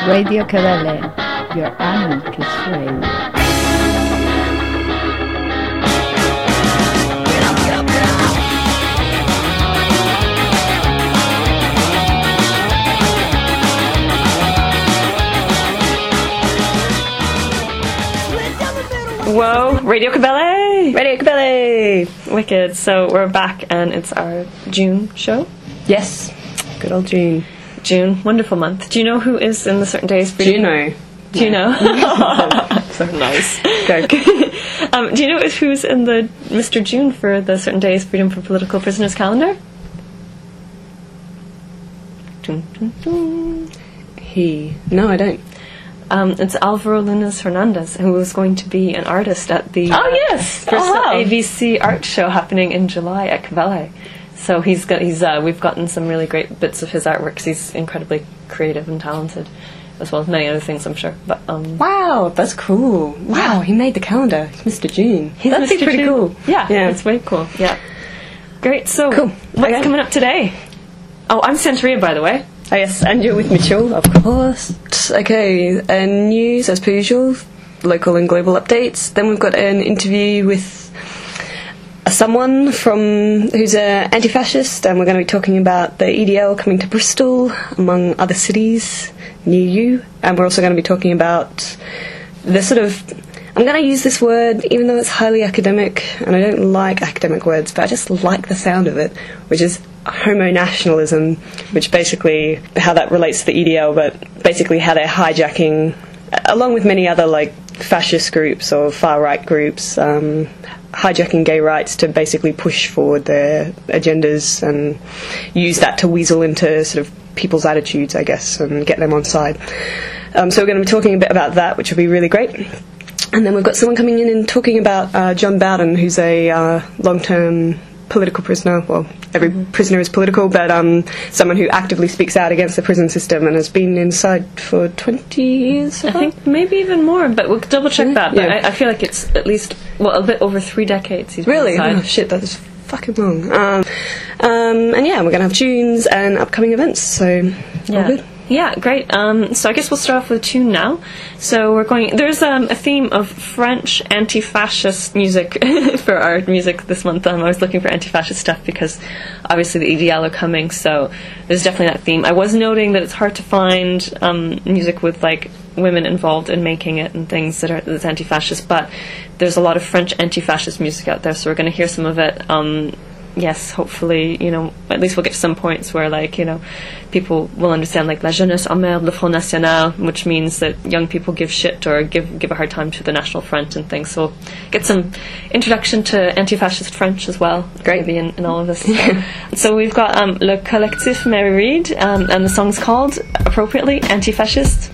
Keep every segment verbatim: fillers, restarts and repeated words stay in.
Radio Cabale, your anarchist radio. Whoa, Radio Cabale! Radio Cabale! Wicked. So we're back and it's our June show. Yes. Good old June. June, wonderful month. Do you know who is in the certain days? Do you know? Do you know? So nice. Go. um, do you know who's in the Mister June for the certain days Freedom for Political Prisoners calendar? Dun, dun, dun. He. No, I don't. Um, it's Alvaro Lunas Hernandez, who is going to be an artist at the oh yes first oh, wow. A V C art show happening in July at Cabale. So he's got he's uh, we've gotten some really great bits of his artwork. 'Cause he's incredibly creative and talented, as well as many other things, I'm sure. But um, wow, that's cool. Wow, he made the calendar. He's Mister June. He's That's Mister pretty June. cool. Yeah, yeah, it's way cool. Yeah, great. So cool. What's okay. coming up today? Oh, I'm Santeria, by the way. Oh yes, and you're with Mitchell, of course. Okay, and news as per usual, local and global updates. Then we've got an interview with someone from who's an anti-fascist, and we're going to be talking about the E D L coming to Bristol, among other cities near you. And we're also going to be talking about the sort of, I'm going to use this word, even though it's highly academic, and I don't like academic words, but I just like the sound of it, which is homo-nationalism, which basically, how that relates to the E D L, but basically how they're hijacking, along with many other like fascist groups or far-right groups, um, hijacking gay rights to basically push forward their agendas and use that to weasel into sort of people's attitudes, I guess, and get them on side. Um, so we're going to be talking a bit about that, which will be really great. And then we've got someone coming in and talking about uh, John Bowden, who's a uh, long-term political prisoner. Well, every mm-hmm. prisoner is political, but um, someone who actively speaks out against the prison system and has been inside for twenty years. So I think maybe even more, but we'll double check that. But yeah. I, I feel like it's at least, well, a bit over three decades he's been really? inside. Oh, shit, that is fucking long. Um, um, and yeah, we're going to have tunes and upcoming events, so yeah. all good. Yeah, great. Um, so I guess we'll start off with a tune now. So we're going. There's um, a theme of French anti-fascist music for our music this month. Um, I was looking for anti-fascist stuff because obviously the E D L are coming. So there's definitely that theme. I was noting that it's hard to find um, music with like women involved in making it and things that are that's anti-fascist. But there's a lot of French anti-fascist music out there. So we're going to hear some of it. Um, Yes, hopefully, you know, at least we'll get to some points where, like, you know, people will understand, like, la jeunesse emmerde le Front National, which means that young people give shit or give give a hard time to the National Front and things. So get some introduction to anti-fascist French as well. Great. Maybe in, in all of this. So, so we've got um, Le Collectif Mary Read, um, and the song's called, appropriately, Anti-Fascist.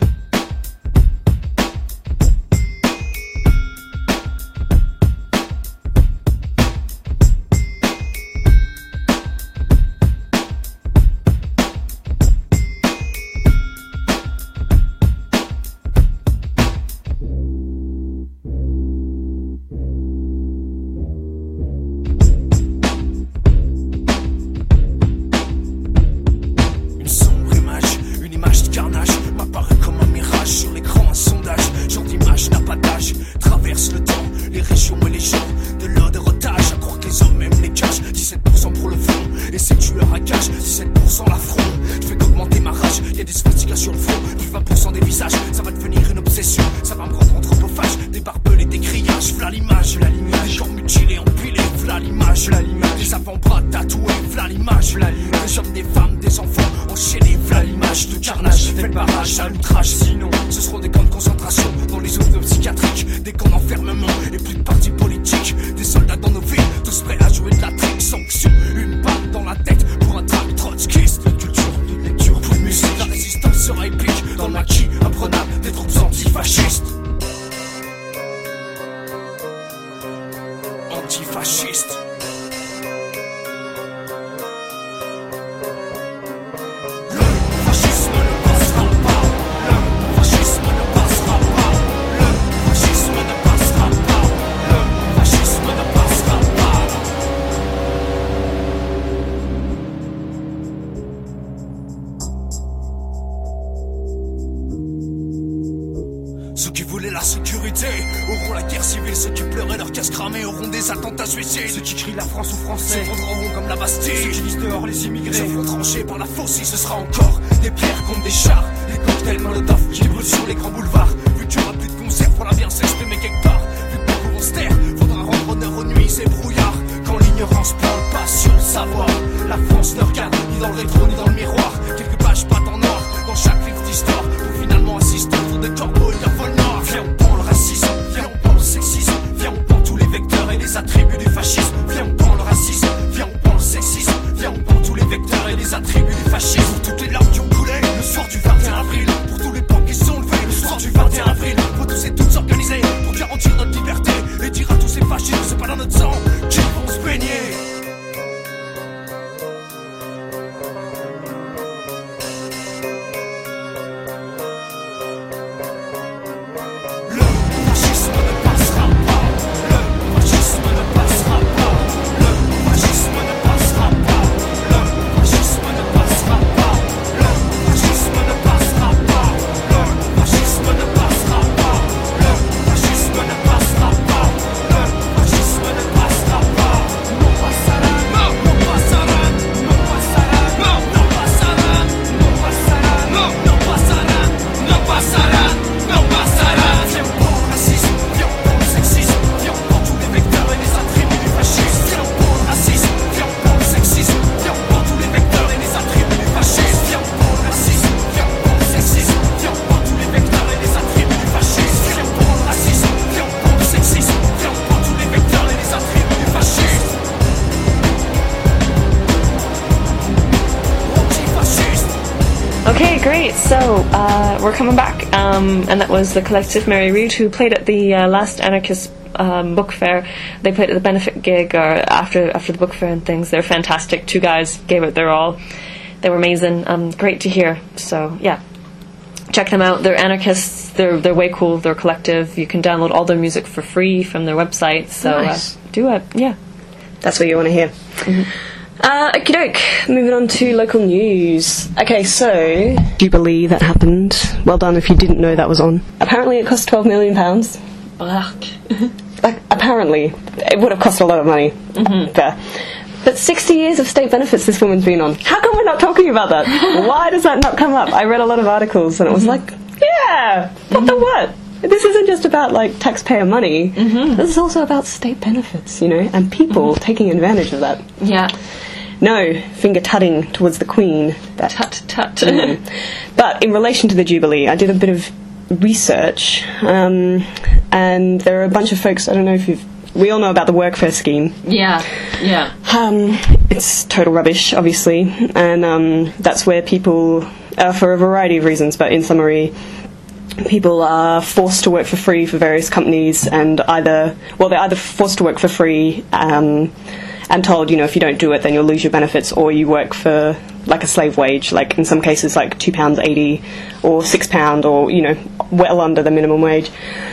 Antifasciste. Le fascisme ne passera pas. Le Ceux qui voulaient la sécurité auront la guerre civile. Ceux qui pleuraient leur casse cramée auront des attentats suicides. Ceux qui crient la France aux Français s'effondreront comme la Bastille. Ceux qui disent dehors les immigrés se feront trancher par la faucille. Ce sera encore des pierres contre des chars, des cocktails Molotov qui brûlent sur les grands boulevards. Vu qu'il n'y aura plus de concert, faudra bien s'exprimer quelque part. Vu que beaucoup vont se taire, faudra rendre honneur aux nuits, ces brouillards. Quand l'ignorance parle pas sur le savoir, la France ne regarde ni dans le rétro ni dans le miroir. Quelques pages pattes en or dans chaque livre d'histoire, pour finalement assister autour des corbeaux et d'un vol noir. Viens, on prend le racisme, viens, on prend le sexisme, viens, on prend tous les vecteurs et les attributs du fascisme. Viens, on prend le racisme, viens, on prend le sexisme, viens, on prend tous les vecteurs et les attributs du fascisme. Pour toutes les larmes qui ont coulé le soir du vingt et un avril, pour tous les ponts qui se sont levés le soir du vingt et un avril, faut tous et toutes s'organiser pour garantir notre liberté et dire à tous ces fascistes que c'est pas dans notre sang qu'ils vont se baigner. Okay, great. So uh, we're coming back, um, and that was the collective Mary Reed, who played at the uh, last Anarchist um, book fair. They played at the benefit gig, or after after the book fair and things. They're fantastic. Two guys gave it their all. They were amazing. Um, great to hear. So yeah, check them out. They're anarchists. They're they're way cool. They're collective. You can download all their music for free from their website. So Nice. uh, do it. Yeah. That's what you want to hear. Mm-hmm. Uh, okie doke, moving on to local news. Okay, so, Jubilee that happened. Well done if you didn't know that was on. Apparently it cost twelve million pounds. Like, apparently. It would have cost a lot of money. Mm-hmm. Fair. But sixty years of state benefits this woman's been on. How come we're not talking about that? Why does that not come up? I read a lot of articles and it was like, yeah, what the what? This isn't just about, like, taxpayer money. Mm-hmm. This is also about state benefits, you know, and people mm-hmm. taking advantage of that. Yeah. No, finger-tutting towards the Queen. That Tut tut. Mm. But in relation to the Jubilee, I did a bit of research, um, and there are a bunch of folks, I don't know if you've... We all know about the workfare scheme. Yeah, yeah. Um, it's total rubbish, obviously, and um, that's where people, uh, for a variety of reasons, but in summary, people are forced to work for free for various companies, and either... Well, they're either forced to work for free... Um, and told, you know, if you don't do it, then you'll lose your benefits, or you work for, like, a slave wage, like, in some cases, like, two pounds eighty, or six pounds, or, you know, well under the minimum wage.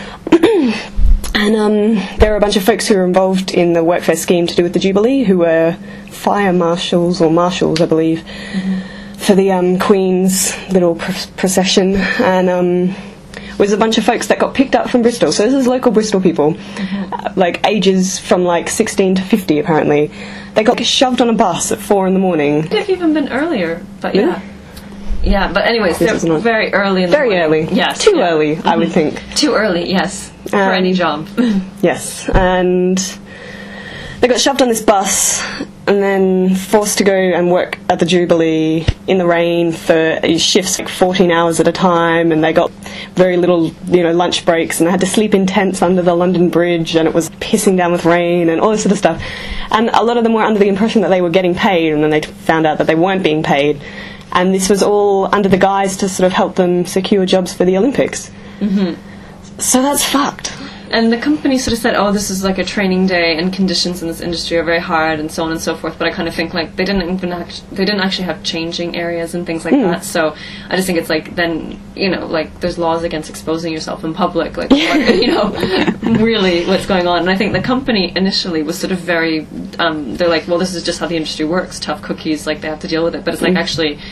And um, there are a bunch of folks who are involved in the workfare scheme to do with the Jubilee, who were fire marshals, or marshals, I believe, mm-hmm. for the um, Queen's little pr- procession, and... Um, was a bunch of folks that got picked up from Bristol. So this is local Bristol people, mm-hmm. uh, like ages from like sixteen to fifty apparently. They got shoved on a bus at four in the morning. Could have even been earlier, but Really? yeah. Yeah, but anyways, This they're is not- very early in the Very morning. early. Yes. Too yeah. early, I would think. Too early, yes. For Um, any job. Yes, and they got shoved on this bus and then forced to go and work at the Jubilee in the rain for shifts like fourteen hours at a time, and they got very little, you know, lunch breaks, and they had to sleep in tents under the London Bridge, and it was pissing down with rain and all this sort of stuff. And a lot of them were under the impression that they were getting paid, and then they found out that they weren't being paid. And this was all under the guise to sort of help them secure jobs for the Olympics. Mm-hmm. So that's fucked. And the company sort of said, oh, this is like a training day, and conditions in this industry are very hard, and so on and so forth. But I kind of think like they didn't even act- they didn't actually have changing areas and things like Mm. that. So I just think it's like then you know like there's laws against exposing yourself in public, like what, you know really what's going on. And I think the company initially was sort of very um, they're like, well, this is just how the industry works, tough cookies, like they have to deal with it. But it's like Mm. actually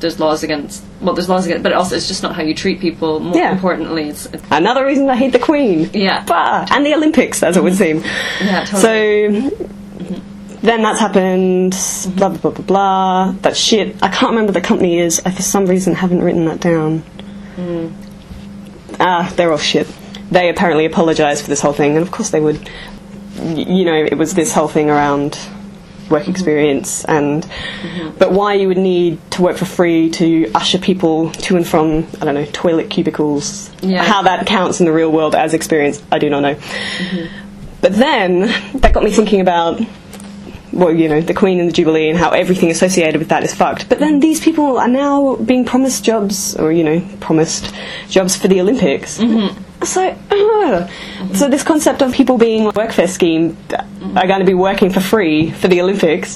there's laws against. Well, there's laws against, but also it's just not how you treat people. More Yeah. importantly, it's, it's Another reason I hate the Queen. Yeah. Bah! And the Olympics, as it would seem. yeah, totally. So then that's happened, blah, blah, blah, blah, blah. That shit. I can't remember the company is. I, for some reason, haven't written that down. Mm. Ah, they're all shit. They apparently apologised for this whole thing, and of course they would. Y- you know, it was this whole thing around work experience, and Mm-hmm. but why you would need to work for free to usher people to and from, I don't know, toilet cubicles. Yeah. How that counts in the real world as experience, I do not know. But then, that got me thinking about, well, you know, the Queen and the Jubilee and how everything associated with that is fucked. But then these people are now being promised jobs, or, you know, promised jobs for the Olympics. Mm-hmm. So, uh, mm-hmm. so this concept of people being workfare scheme mm-hmm. are going to be working for free for the Olympics,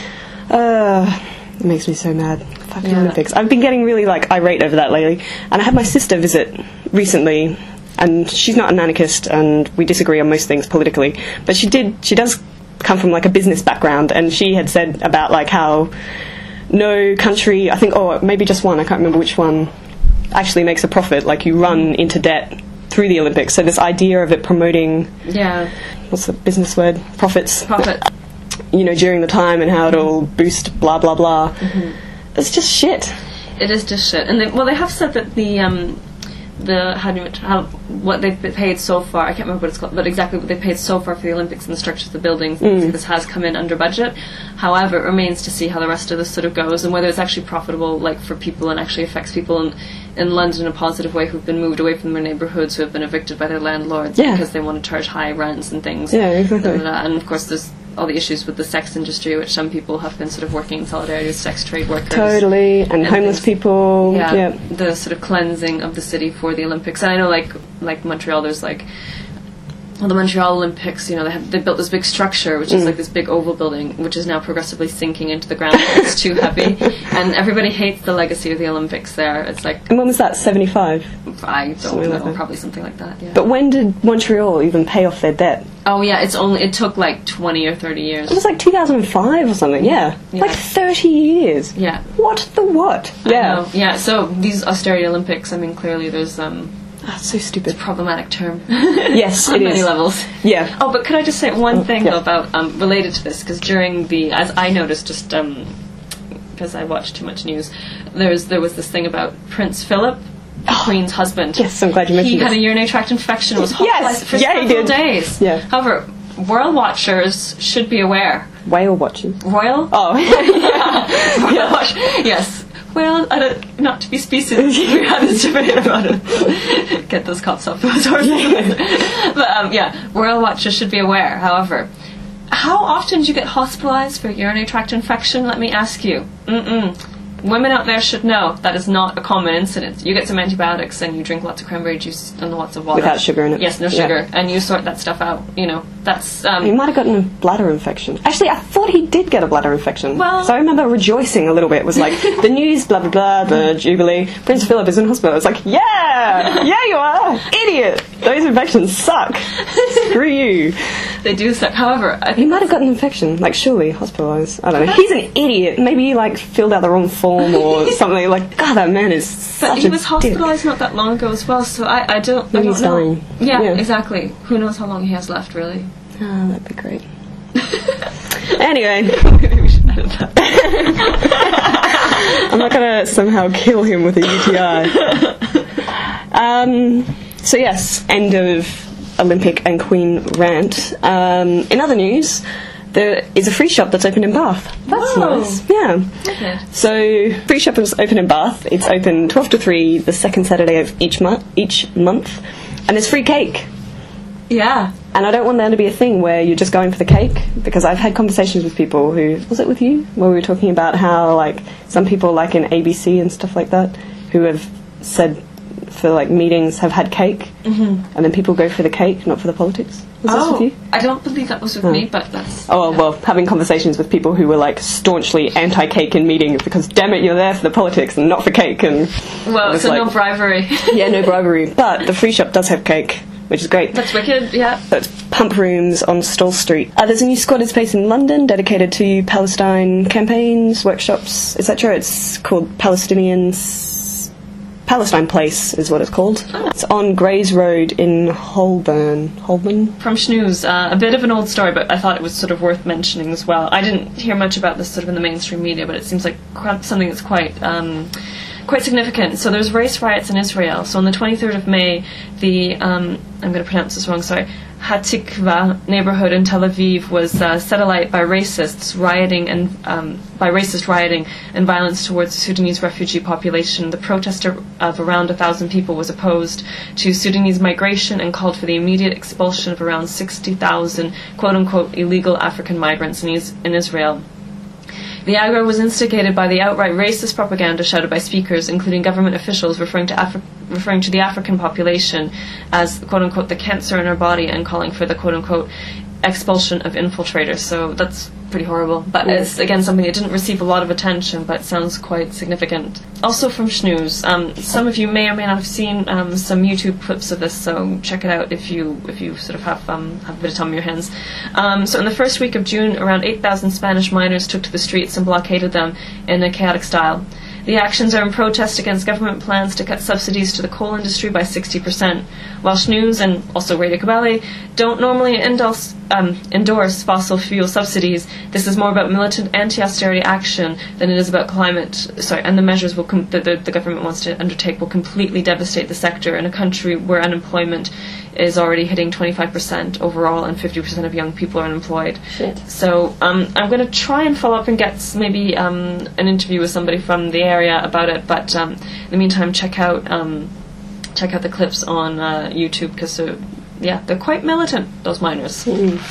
uh, it makes me so mad. Fuck the Yeah. Olympics. I've been getting really, like, irate over that lately. And I had my sister visit recently, and she's not an anarchist, and we disagree on most things politically. But she did, she does come from, like, a business background, and she had said about, like, how no country, I think, or maybe just one, I can't remember which one, actually makes a profit. Like, you run into debt through the Olympics. So this idea of it promoting, Yeah. what's the business word? Profits. Profit. You know, during the time, and how it'll boost blah, blah, blah. Mm-hmm. It's just shit. It is just shit. And they, well, they have said that the um, the how do you, how what they've been paid so far. I can't remember what it's called, but exactly what they paid so far for the Olympics and the structures of the buildings. Mm. This has come in under budget. However, it remains to see how the rest of this sort of goes and whether it's actually profitable, like for people, and actually affects people in in London in a positive way who've been moved away from their neighbourhoods, who have been evicted by their landlords Yeah. because they want to charge high rents and things. Yeah, exactly. And, uh, and of course, there's all the issues with the sex industry, which some people have been sort of working in solidarity with sex trade workers. Totally. And, And homeless things. people. Yeah, Yeah. the sort of cleansing of the city for the Olympics. And I know, like, like Montreal, there's like, well, the Montreal Olympics, you know, they have they built this big structure, which is Mm. like this big oval building, which is now progressively sinking into the ground. It's too heavy, and everybody hates the legacy of the Olympics there. It's like, And when was that? seventy-five? I don't Something know, like that. probably something like that. Yeah. But when did Montreal even pay off their debt? oh yeah, it's only it took like twenty or thirty years. It was like two thousand five or something, yeah. Yeah. Like thirty years. Yeah. What the what? I Yeah. know. Yeah. So these austerity Olympics, I mean, clearly there's um, That's so stupid. problematic term. Yes, on it many is. levels. Yeah. Oh, but could I just say one thing yeah. though about um, related to this? Because during the, as I noticed, just um, because I watched too much news, there's there was this thing about Prince Philip, the Queen's husband. Yes, I'm glad you mentioned He had this. a urinary tract infection. Was hospitalized Yes, for yeah, he several did. days. Yeah. However, royal watchers should be aware. Whale watchers. Royal. Oh. yeah. Royal watch. Yes. Well, I don't, not to be species, we had this debate about it. Get those cops off those horses. But um, yeah, royal watchers should be aware. However, how often do you get hospitalized for urinary tract infection? Let me ask you. Mm-mm. Women out there should know that is not a common incident. You get some antibiotics and you drink lots of cranberry juice and lots of water. Without sugar in it. Yes, no Yeah. sugar. And you sort that stuff out. You know, that's... Um, He might have gotten a bladder infection. Actually, I thought he did get a bladder infection. Well- so I remember rejoicing a little bit. It was like, the news, blah, blah, blah, the Jubilee. Prince Philip is in hospital. I was like, yeah! Yeah, you are! Idiot! Those infections suck. Screw you. they do suck. However, I He think might have gotten an infection. Like, surely, hospitalised. I don't know. He's an idiot. Maybe he, like, filled out the wrong form or something. Like, God, that man is But such he a was dick. hospitalised not that long ago as well, so I, I don't, I Maybe don't he's know. dying. Yeah, Yeah. exactly. Who knows how long he has left, really? Oh, that'd be great. Anyway. Maybe we should edit that. I'm not going to somehow kill him with a U T I. Um, so yes, end of Olympic and Queen rant. Um, in other news, there is a free shop that's opened in Bath. That's Whoa. nice. Yeah. Okay. So, free shop is open in Bath. It's open twelve to three the second Saturday of each month. Each month, and there's free cake. Yeah. And I don't want there to be a thing where you're just going for the cake, because I've had conversations with people who, was it with you, where we were talking about how, like, some people, like in A B C and stuff like that, who have said for, like, meetings have had cake, mm-hmm. and then people go for the cake, not for the politics. Was Oh, this with you? I don't believe that was with Oh. me, but that's... Oh, yeah. well, having conversations with people who were, like, staunchly anti-cake in meetings, because, damn it, you're there for the politics and not for cake, and... Well, I was so like, no bribery. yeah, no bribery. But the free shop does have cake, which is great. That's wicked, yeah. That's Pump Rooms on Stall Street. Uh, there's a new squatted space in London dedicated to Palestine campaigns, workshops, et cetera. It's called Palestinians... Palestine Place is what it's called. Oh. It's on Grays Road in Holborn. Holborn? From Snooze, uh, a bit of an old story, but I thought it was sort of worth mentioning as well. I didn't hear much about this sort of in the mainstream media, but it seems like quite something that's quite... Um, quite significant. So there's race riots in Israel. So on the twenty-third of May, the, um, I'm going to pronounce this wrong, sorry, Hatikva neighborhood in Tel Aviv was uh, set alight by racists rioting and um, by racist rioting and violence towards the Sudanese refugee population. The protest of around a thousand people was opposed to Sudanese migration and called for the immediate expulsion of around sixty thousand quote-unquote illegal African migrants in, is- in Israel. The aggro was instigated by the outright racist propaganda shouted by speakers, including government officials, referring to Afri- referring to the African population as quote-unquote the cancer in our body and calling for the quote-unquote expulsion of infiltrators. So that's pretty horrible. But Yeah. it's, again, something that didn't receive a lot of attention, but sounds quite significant. Also from Snooze, um, some of you may or may not have seen um, some YouTube clips of this, so check it out if you if you sort of have um, have a bit of time on your hands. Um, so in the first week of June, around eight thousand Spanish miners took to the streets and blockaded them in a chaotic style. The actions are in protest against government plans to cut subsidies to the coal industry by sixty percent. While Snooze and also Radio Kabale don't normally endorse, um, endorse fossil fuel subsidies, this is more about militant anti-austerity action than it is about climate. Sorry, and the measures will com- that the, the government wants to undertake will completely devastate the sector in a country where unemployment is already hitting twenty-five percent overall and fifty percent of young people are unemployed. Shit. So um, I'm going to try and follow up and get s- maybe um, an interview with somebody from the area about it. But um, in the meantime, check out um, check out the clips on uh, YouTube because uh, yeah, they're quite militant, those miners.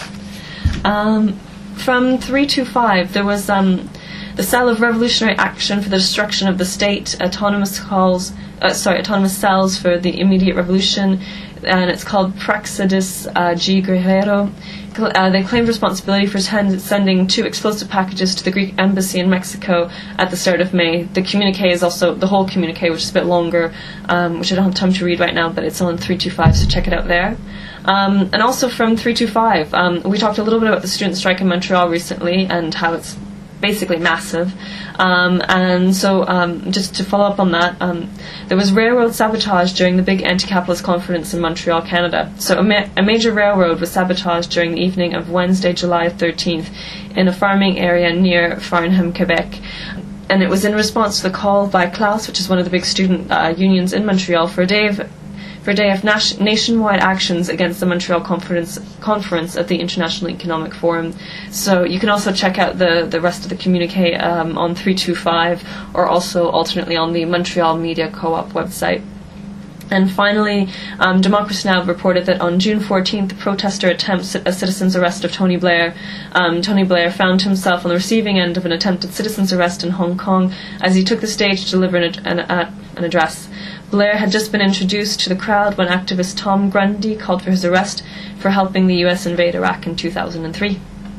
Mm. Um, from three two five, there was um, the Cell of Revolutionary Action for the Destruction of the State, autonomous calls, uh, sorry, autonomous cells for the immediate revolution, and it's called Praxedis uh, G. Guerrero. Cl- Uh, they claimed responsibility for ten- sending two explosive packages to the Greek embassy in Mexico at the start of May. The communique is also, the whole communique, which is a bit longer, um, which I don't have time to read right now, but it's on three two five, so check it out there. Um, and also from three two five, um, we talked a little bit about the student strike in Montreal recently and how it's basically massive. Um, and so um, just to follow up on that, um, there was railroad sabotage during the big anti-capitalist conference in Montreal, Canada. So a, ma- a major railroad was sabotaged during the evening of Wednesday, July thirteenth in a farming area near Farnham, Quebec. And it was in response to the call by Klaus, which is one of the big student uh, unions in Montreal, for a day of for a day of nas- nationwide actions against the Montreal conference conference of the International Economic Forum. So you can also check out the, the rest of the communique um, on three two five or also alternately on the Montreal Media Co-op website. And finally, um, Democracy Now! Reported that on June fourteenth, the protester attempts a citizen's arrest of Tony Blair. Um, Tony Blair found himself on the receiving end of an attempted citizen's arrest in Hong Kong as he took the stage to deliver an, ad- an, uh, an address. Blair had just been introduced to the crowd when activist Tom Grundy called for his arrest for helping the U S invade Iraq in two thousand three.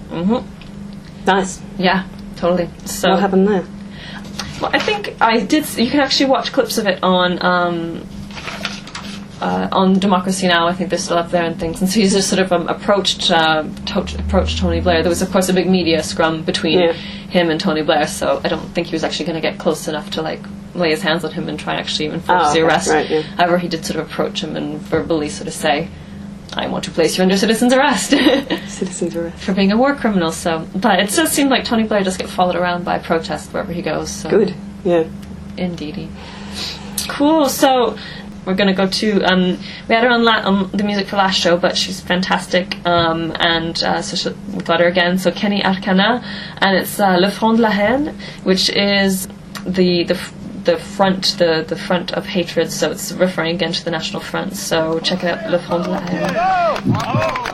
Mm-hmm. Nice. Yeah, totally. So What happened there? Well, I think I did. You can actually watch clips of it on um, uh, on Democracy Now! I think they're still up there and things. And so he's just sort of um, approached uh, to- approached Tony Blair. There was, of course, a big media scrum between Yeah. him and Tony Blair. So I don't think he was actually going to get close enough to like lay his hands on him and try and actually enforce Oh, the okay, arrest. right, yeah. However, he did sort of approach him and verbally sort of say, "I want to place you under citizen's arrest." Citizens arrest. For being a war criminal. So, but it does seem like Tony Blair does get followed around by protest wherever he goes. So. Good. Yeah. Indeedy. Cool. So we're going to go to. Um, we had her on, la- on the music for last show, but she's fantastic. Um, and uh, so she, we got her again. So Kenny Arcana, and it's uh, Le Front de la Haine, which is the the the front the the front of hatred. So it's referring again to the National Front. So check it out, Le Front de la Haine.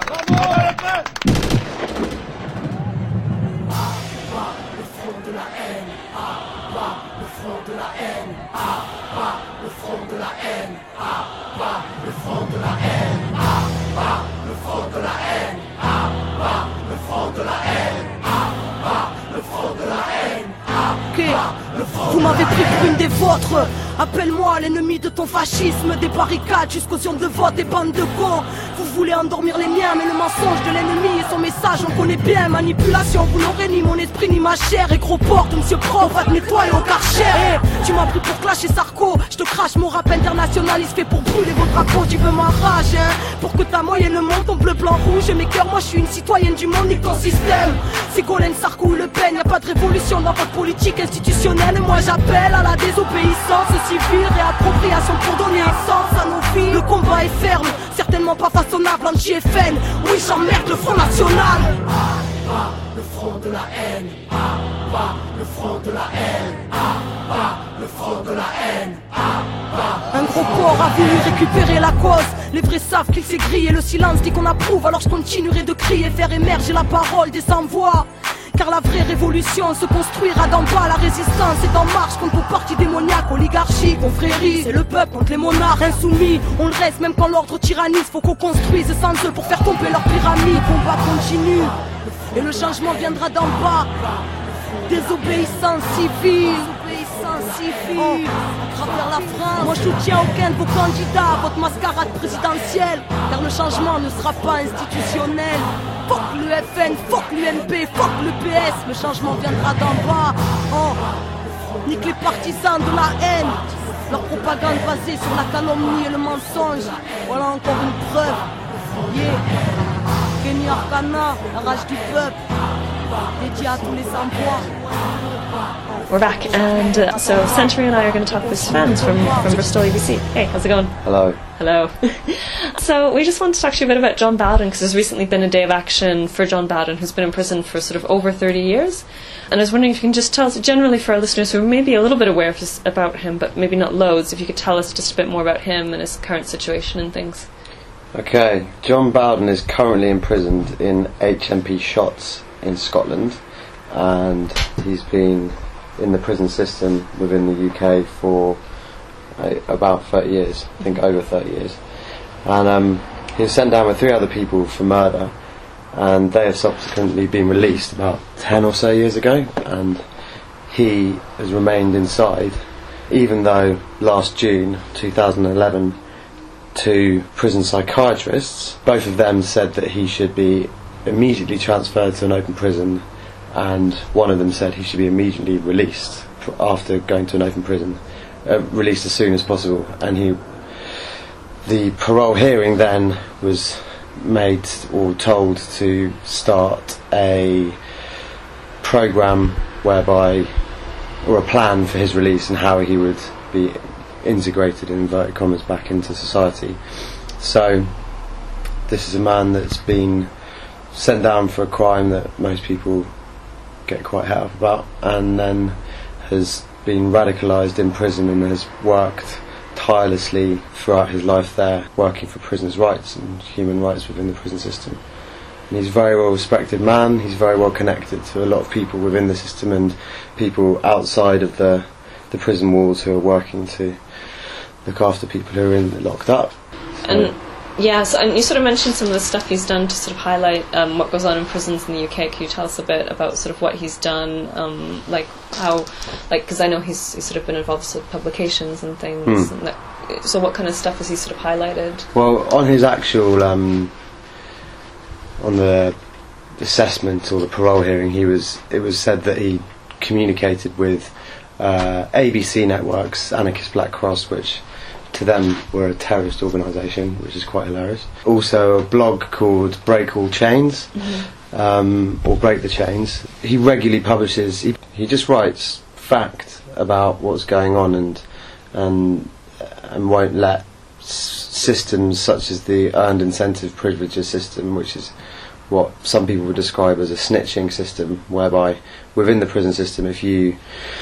ok. Vous m'avez pris pour une des vôtres. Appelle-moi l'ennemi de ton fascisme. Des barricades jusqu'aux urnes de vote, des bandes de cons. Vous voulez endormir les miens, mais le mensonge de l'ennemi et son message on connaît bien. Manipulation, vous n'aurez ni mon esprit ni ma chair. Et gros porte, monsieur prof, va te nettoyer au karcher. Hey, tu m'as pris pour clasher Sarko. Je te crache mon rap international, il se fait pour brûler vos drapeaux. Tu veux ma rage, hein, pour que ta moyenne monte, ton bleu, blanc, rouge. Mes cœurs, moi je suis une citoyenne du monde, nique ton système. Ségolène, Sarko ou Le Pen, y'a pas de révolution dans votre politique institutionnelle. Moi j'appelle à la désobéissance civile, réappropriation pour donner un sens à nos vies. Le combat est ferme, certainement pas façonnable, anti-F N. Oui, j'emmerde le Front National. Ah, ah, le front de la haine. Ah, ah, le front de la haine. Ah, ah, le front de la haine. Ah, ah. Un gros porc a voulu récupérer la cause. Les vrais savent qu'il s'est grillé, le silence dit qu'on approuve. Alors je continuerai de crier, faire émerger la parole des sans-voix. Car la vraie révolution se construira d'en bas. La résistance est en marche contre nos partis démoniaques, oligarchie, confrérie. C'est le peuple contre les monarques insoumis. On le reste même quand l'ordre tyrannise. Faut qu'on construise sans eux pour faire tomber leur pyramide. Combat continue et le changement viendra d'en bas. Désobéissance civile, désobéissance civile. À travers la France, moi je soutiens aucun de vos candidats à votre mascarade présidentielle. Car le changement ne sera pas institutionnel. Fuck le F N, fuck l'U M P, fuck le P S. Le changement viendra d'en bas. Oh, nique les partisans de la haine. Leur propagande basée sur la calomnie et le mensonge. Voilà encore une preuve. Yeah, Kenny Arcana, la rage du peuple. Dédié à tous les sans-voix. We're back, and uh, so Century and I are going to talk with Sven from, from Bristol U B C. Hey, how's it going? Hello. Hello. So we just wanted to talk to you a bit about John Bowden, because there's recently been a day of action for John Bowden, who's been in prison for sort of over thirty years. And I was wondering if you can just tell us, generally for our listeners who may be a little bit aware of his, about him, but maybe not loads, if you could tell us just a bit more about him and his current situation and things. Okay, John Bowden is currently imprisoned in H M P Shotts in Scotland, and he's been in the prison system within the U K for uh, about thirty years, I think over thirty years. And um, he was sent down with three other people for murder, and they have subsequently been released about ten or so years ago, and he has remained inside, even though last June two thousand eleven two prison psychiatrists, both of them said that he should be immediately transferred to an open prison, and one of them said he should be immediately released after going to an open prison, uh, released as soon as possible. And he, the parole hearing then was made or told to start a programme whereby, or a plan for his release and how he would be integrated in inverted commas back into society. So this is a man that's been sent down for a crime that most people get quite het up about, and then has been radicalised in prison and has worked tirelessly throughout his life there, working for prisoners' rights and human rights within the prison system. And he's a very well respected man. He's very well connected to a lot of people within the system and people outside of the the prison walls who are working to look after people who are in, locked up. So and yeah, so and you sort of mentioned some of the stuff he's done to sort of highlight um, what goes on in prisons in the U K. Can you tell us a bit about sort of what he's done, um, like how, like, because I know he's, he's sort of been involved with publications and things. Mm. And that, so what kind of stuff has he sort of highlighted? Well, on his actual, um, on the assessment or the parole hearing, he was it was said that he communicated with uh, A B C Networks, Anarchist Black Cross, which to them were a terrorist organisation, which is quite hilarious. Also a blog called Break All Chains, mm-hmm. um, or Break the Chains. He regularly publishes, he, he just writes fact about what's going on, and and and won't let s- systems such as the earned incentive privileges system, which is what some people would describe as a snitching system, whereby within the prison system, if you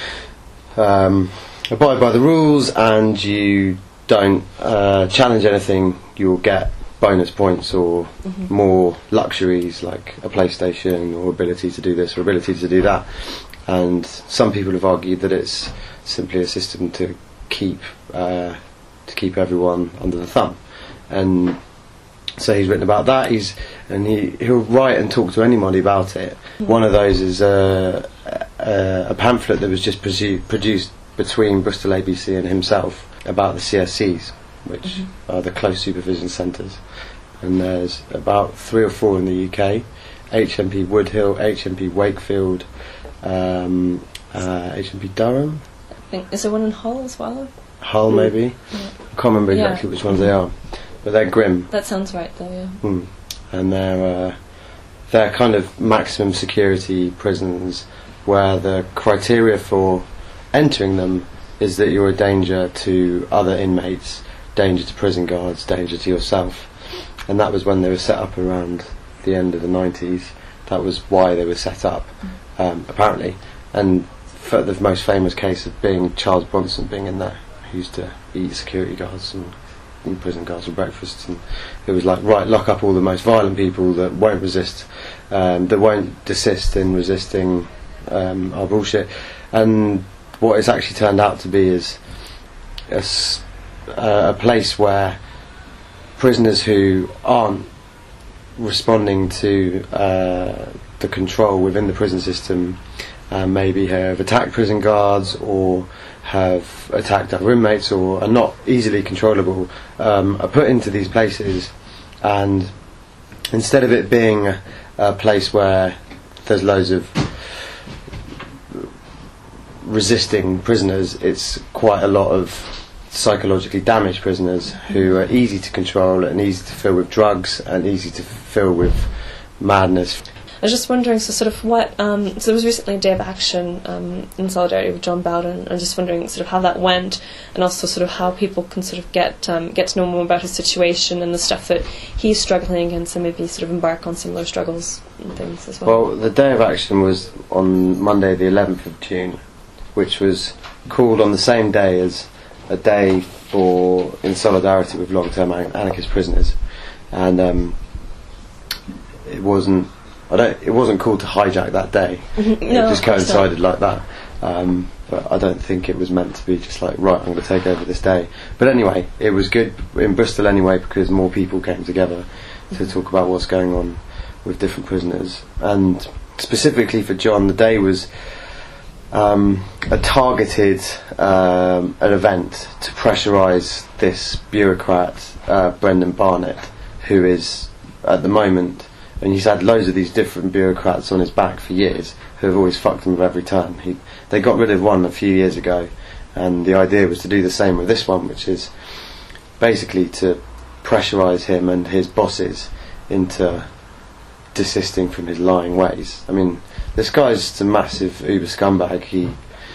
um, abide by the rules and you don't uh, challenge anything, you'll get bonus points or mm-hmm. more luxuries like a PlayStation or ability to do this or ability to do that. And some people have argued that it's simply a system to keep uh, to keep everyone under the thumb. And so he's written about that. He's and he he'll write and talk to anybody about it. Mm-hmm. One of those is a, a uh, a pamphlet that was just produ- produced between Bristol A B C and himself about the C S Cs, which mm-hmm. are the close supervision centres. And there's about three or four in the U K: H M P Woodhill, H M P Wakefield, um, uh, H M P Durham. I think, is there one in Hull as well? Hull, maybe. Yeah. I can't remember exactly yeah. which ones they are, but they're grim. That sounds right, though. Yeah. Mm. And they're uh, they're kind of maximum security prisons where the criteria for entering them is that you're a danger to other inmates, danger to prison guards, danger to yourself. And that was when they were set up around the end of the nineties. That was why they were set up, um, apparently. And for the most famous case of being Charles Bronson being in there, who used to eat security guards and, and prison guards for breakfast. And it was like, right, lock up all the most violent people that won't resist, um, that won't desist in resisting um, our bullshit. And what it's actually turned out to be is a, s- uh, a place where prisoners who aren't responding to uh, the control within the prison system uh, maybe have attacked prison guards or have attacked other inmates or are not easily controllable, um, are put into these places, and instead of it being a, a place where there's loads of resisting prisoners, it's quite a lot of psychologically damaged prisoners who are easy to control and easy to fill with drugs and easy to fill with madness. I was just wondering, so sort of what, um, so there was recently a day of action um, in solidarity with John Bowden. I'm just wondering sort of how that went, and also sort of how people can sort of get um, get to know more about his situation and the stuff that he's struggling against, and maybe sort of embark on similar struggles and things as well. Well, the day of action was on Monday the eleventh of June, which was called on the same day as a day for in solidarity with long-term an- anarchist prisoners, and um, it wasn't. I don't. It wasn't called to hijack that day. Mm-hmm. It No, just of course coincided like that. Um, but I don't think it was meant to be just like, right, I'm going to take over this day. But anyway, it was good in Bristol anyway because more people came together to talk about what's going on with different prisoners. And specifically for John, the day was um, a targeted um, an event to pressurise this bureaucrat, uh, Brendan Barnett, who is at the moment. And he's had loads of these different bureaucrats on his back for years who have always fucked him with every turn. He, they got rid of one a few years ago, and the idea was to do the same with this one, which is basically to pressurise him and his bosses into desisting from his lying ways. I mean, this guy's just a massive uber scumbag. He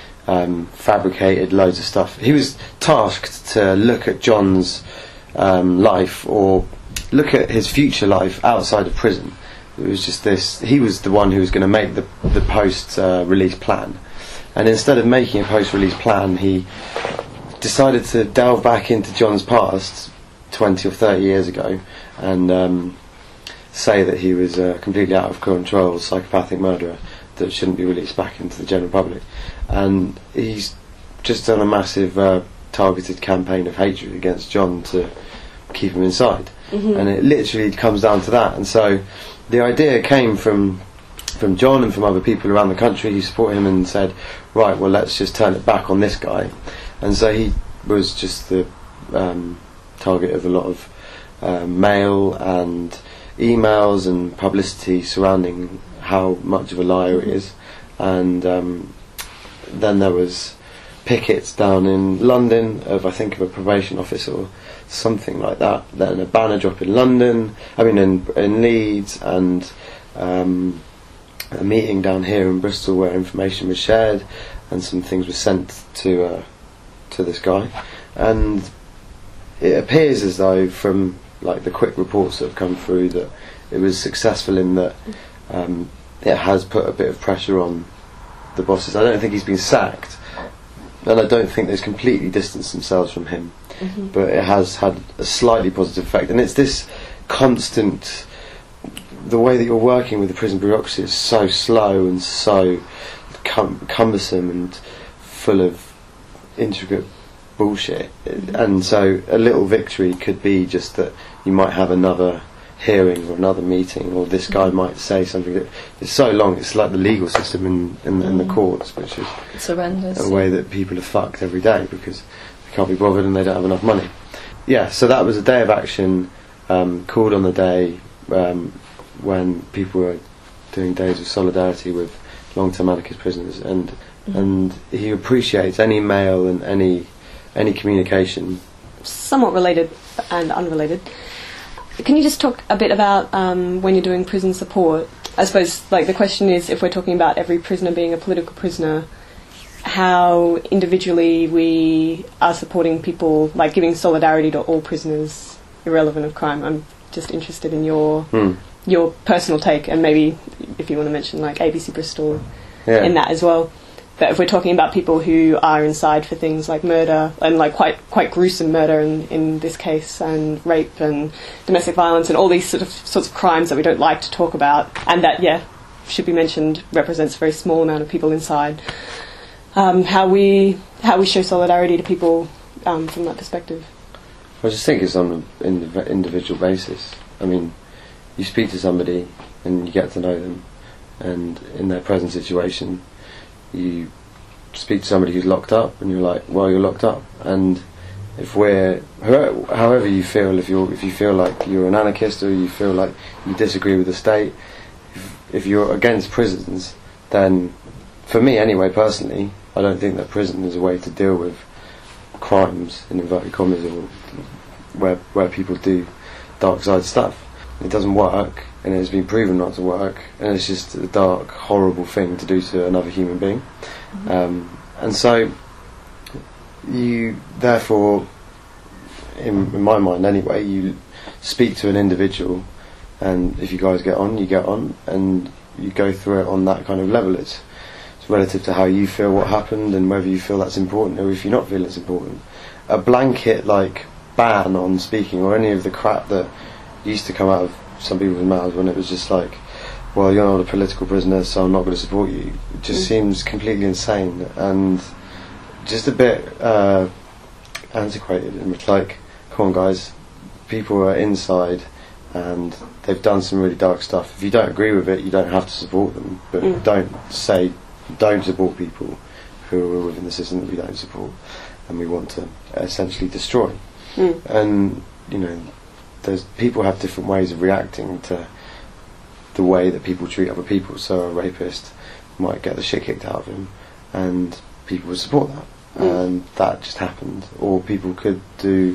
um, fabricated loads of stuff. He was tasked to look at John's um, life, or look at his future life outside of prison. It was just this. He was the one who was going to make the the post uh, release plan, and instead of making a post release plan, he decided to delve back into John's past, twenty or thirty years ago, and um, say that he was a completely out of control psychopathic murderer that shouldn't be released back into the general public. And he's just done a massive uh, targeted campaign of hatred against John to keep him inside. Mm-hmm. And it literally comes down to that. And so the idea came from from John and from other people around the country who support him, and said, right, well, let's just turn it back on this guy. And so he was just the um, target of a lot of um, mail and emails and publicity surrounding how much of a liar he is. And um, then there was pickets down in London of, I think, of a probation office or something like that. Then a banner drop in London, I mean in in Leeds, and um, a meeting down here in Bristol where information was shared and some things were sent to uh, to this guy. And it appears as though, from like the quick reports that have come through, that it was successful in that um, it has put a bit of pressure on the bosses. I don't think he's been sacked, and I don't think they've completely distanced themselves from him. Mm-hmm. But it has had a slightly positive effect, and it's this constant. The way that you're working with the prison bureaucracy is so slow and so cum- cumbersome and full of intricate bullshit, mm-hmm. and so a little victory could be just that you might have another hearing or another meeting, or this guy might say something that is so long. It's like the legal system in, in, mm. in the courts, which is it's horrendous, a way that people are fucked every day because they can't be bothered and they don't have enough money. Yeah, so that was a day of action um, called on the day um, when people were doing days of solidarity with long-term anarchist prisoners, and mm. and he appreciates any mail and any any communication. Somewhat related and unrelated. Can you just talk a bit about um, when you're doing prison support? I suppose, like, the question is, if we're talking about every prisoner being a political prisoner, how individually we are supporting people, like giving solidarity to all prisoners, irrelevant of crime. I'm just interested in your hmm. your personal take, and maybe if you want to mention like A B C Bristol yeah. in that as well. But if we're talking about people who are inside for things like murder, and like quite quite gruesome murder in, in this case, and rape and domestic violence and all these sort of sorts of crimes that we don't like to talk about, and that, yeah, should be mentioned, represents a very small amount of people inside. Um, how we how we show solidarity to people um, from that perspective. I just think it's on an indiv- individual basis. I mean, you speak to somebody and you get to know them, and in their present situation, you speak to somebody who's locked up, and you're like, well, you're locked up. And if we're, however you feel, if you if you feel like you're an anarchist, or you feel like you disagree with the state, if, if you're against prisons, then, for me anyway, personally, I don't think that prison is a way to deal with crimes, in inverted commas, or where where people do dark side stuff. It doesn't work, and it's been proven not to work, and it's just a dark, horrible thing to do to another human being. Mm-hmm. Um, and so you, therefore, in, in my mind anyway, you speak to an individual, and if you guys get on, you get on, and you go through it on that kind of level. It's, it's relative to how you feel what happened, and whether you feel that's important, or if you not feel it's important. A blanket like ban on speaking, or any of the crap that used to come out of some people's mouths when it was just like, well, you're not a political prisoner, so I'm not going to support you, it just mm. seems completely insane and just a bit uh, antiquated. And it's like, come on guys, people are inside and they've done some really dark stuff. If you don't agree with it, you don't have to support them, but mm. don't say don't support people who are within the system that we don't support and we want to essentially destroy. Mm. And, you know, there's people have different ways of reacting to the way that people treat other people. So a rapist might get the shit kicked out of him, and people would support that, mm. and that just happened. Or people could do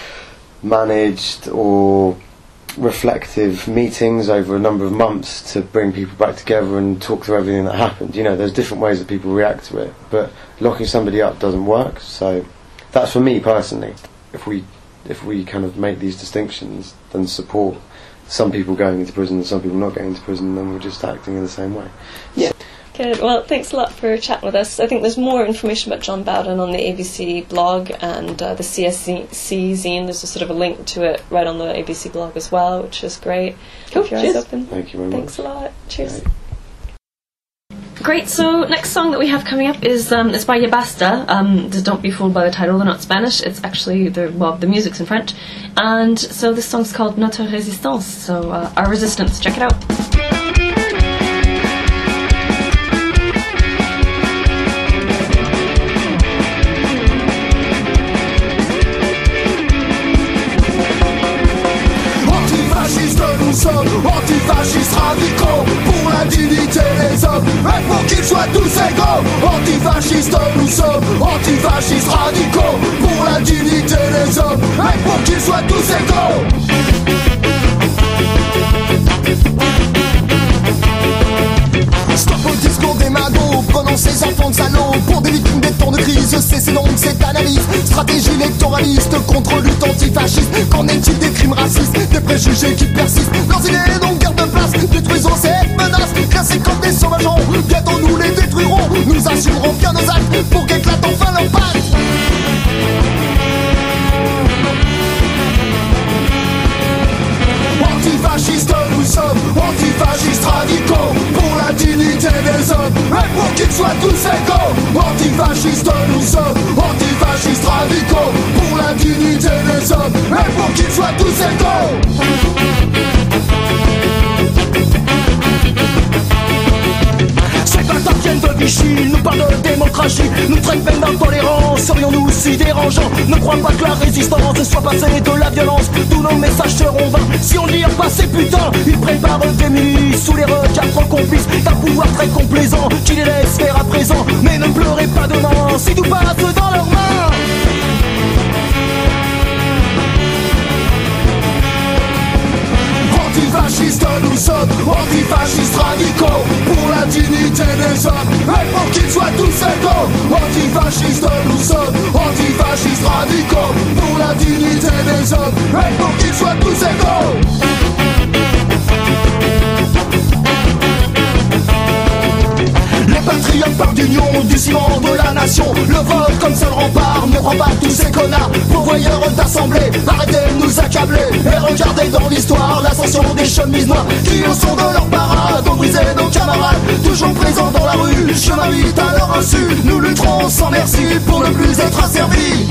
managed or reflective meetings over a number of months to bring people back together and talk through everything that happened. You know, there's different ways that people react to it, but locking somebody up doesn't work. So that's for me personally. If we if we kind of make these distinctions, then support some people going into prison and some people not going into prison, then we're just acting in the same way. Yeah. Good. Well, thanks a lot for chatting with us. I think there's more information about John Bowden on the A B C blog and uh, the C S C zine. There's a sort of a link to it right on the A B C blog as well, which is great. Cool. Keep your Cheers. eyes open. Thank you very thanks much. Thanks a lot. Cheers. Right. Great, so next song that we have coming up is um, it's by Yabasta. Um, don't be fooled by the title, they're not Spanish. It's actually, the well, the music's in French. And so this song's called Notre Résistance, so uh, Our Resistance. Check it out. Nous sommes antifascistes radicaux pour la dignité des hommes et pour qu'ils soient tous égaux. Antifascistes nous sommes antifascistes radicaux pour la dignité des hommes et pour qu'ils soient tous égaux. Stop au discours des magots, prenons ces enfants de salauds pour des victimes des temps de crise. Cessez donc cette analyse, stratégie électoraliste contre lutte antifasciste. Qu'en est-il des crimes racistes, des préjugés qui persistent? Leurs idées donc garde de place, détruisons cette menace. Classés comme des sauvageons, bientôt nous les détruirons. Nous assumerons bien nos actes pour qu'éclate enfin leur patte. Antifascistes nous sommes, antifascistes radicaux pour la dignité des hommes et pour qu'ils soient tous égaux. Antifascistes nous sommes, antifascistes radicaux pour la dignité des hommes et pour qu'ils soient tous égaux. tragique nous traite même d'intolérance. Serions-nous si dérangeants? Ne crois pas que la résistance soit passée de la violence. Tous nos messages seront vains si on n'y a pas ces putains. Ils préparent des milices sous les regards trop complices d'un pouvoir très complaisant qui les laisse faire à présent. Mais ne pleurez pas demain si tout passe dans leurs mains. Antifascistes nous sommes, antifascistes radicaux, pour la dignité des hommes et pour qu'ils soient tous égaux. Antifascistes nous sommes, antifascistes radicaux, pour la dignité des hommes et pour qu'ils soient tous égaux. Les patriotes partent d'union, du ciment de la nation. Le vote comme seul rempart ne prend pas tous ces connards pourvoyeurs d'assemblée. Arrêtez de nous accabler et regardez dans l'histoire l'ascension des chemises noires qui au son de leur parade ont brisé nos camarades. Toujours présents dans la rue, je m'invite à leur insu. Nous lutterons sans merci pour ne plus être asservis.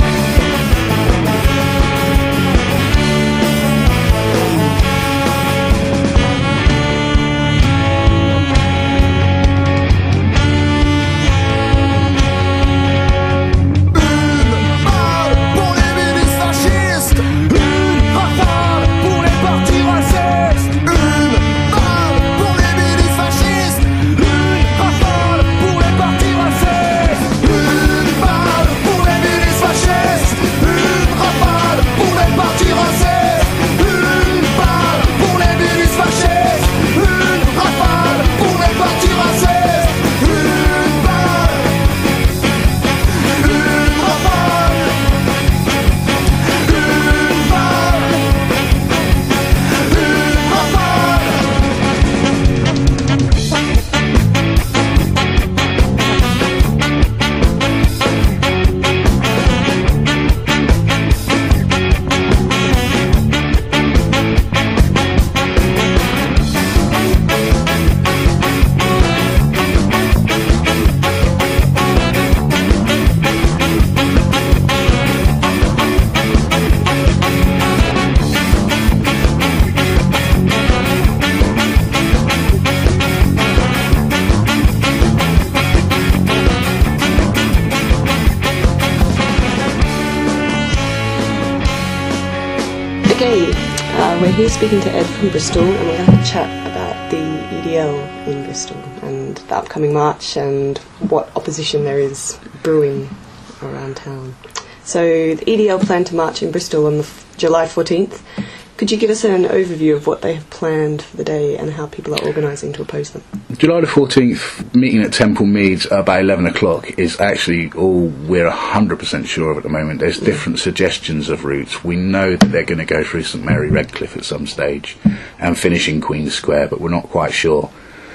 Okay, uh, we're here speaking to Ed from Bristol, and we're going to have a chat about the E D L in Bristol and the upcoming march and what opposition there is brewing around town. So the E D L plan to march in Bristol on the f- July fourteenth. Could you give us an overview of what they have planned for the day and how people are organising to oppose them? July the fourteenth, meeting at Temple Meads about eleven o'clock is actually all we're one hundred percent sure of at the moment. There's different suggestions of routes. We know that they're going to go through St Mary Redcliffe at some stage and finish in Queen's Square, but we're not quite sure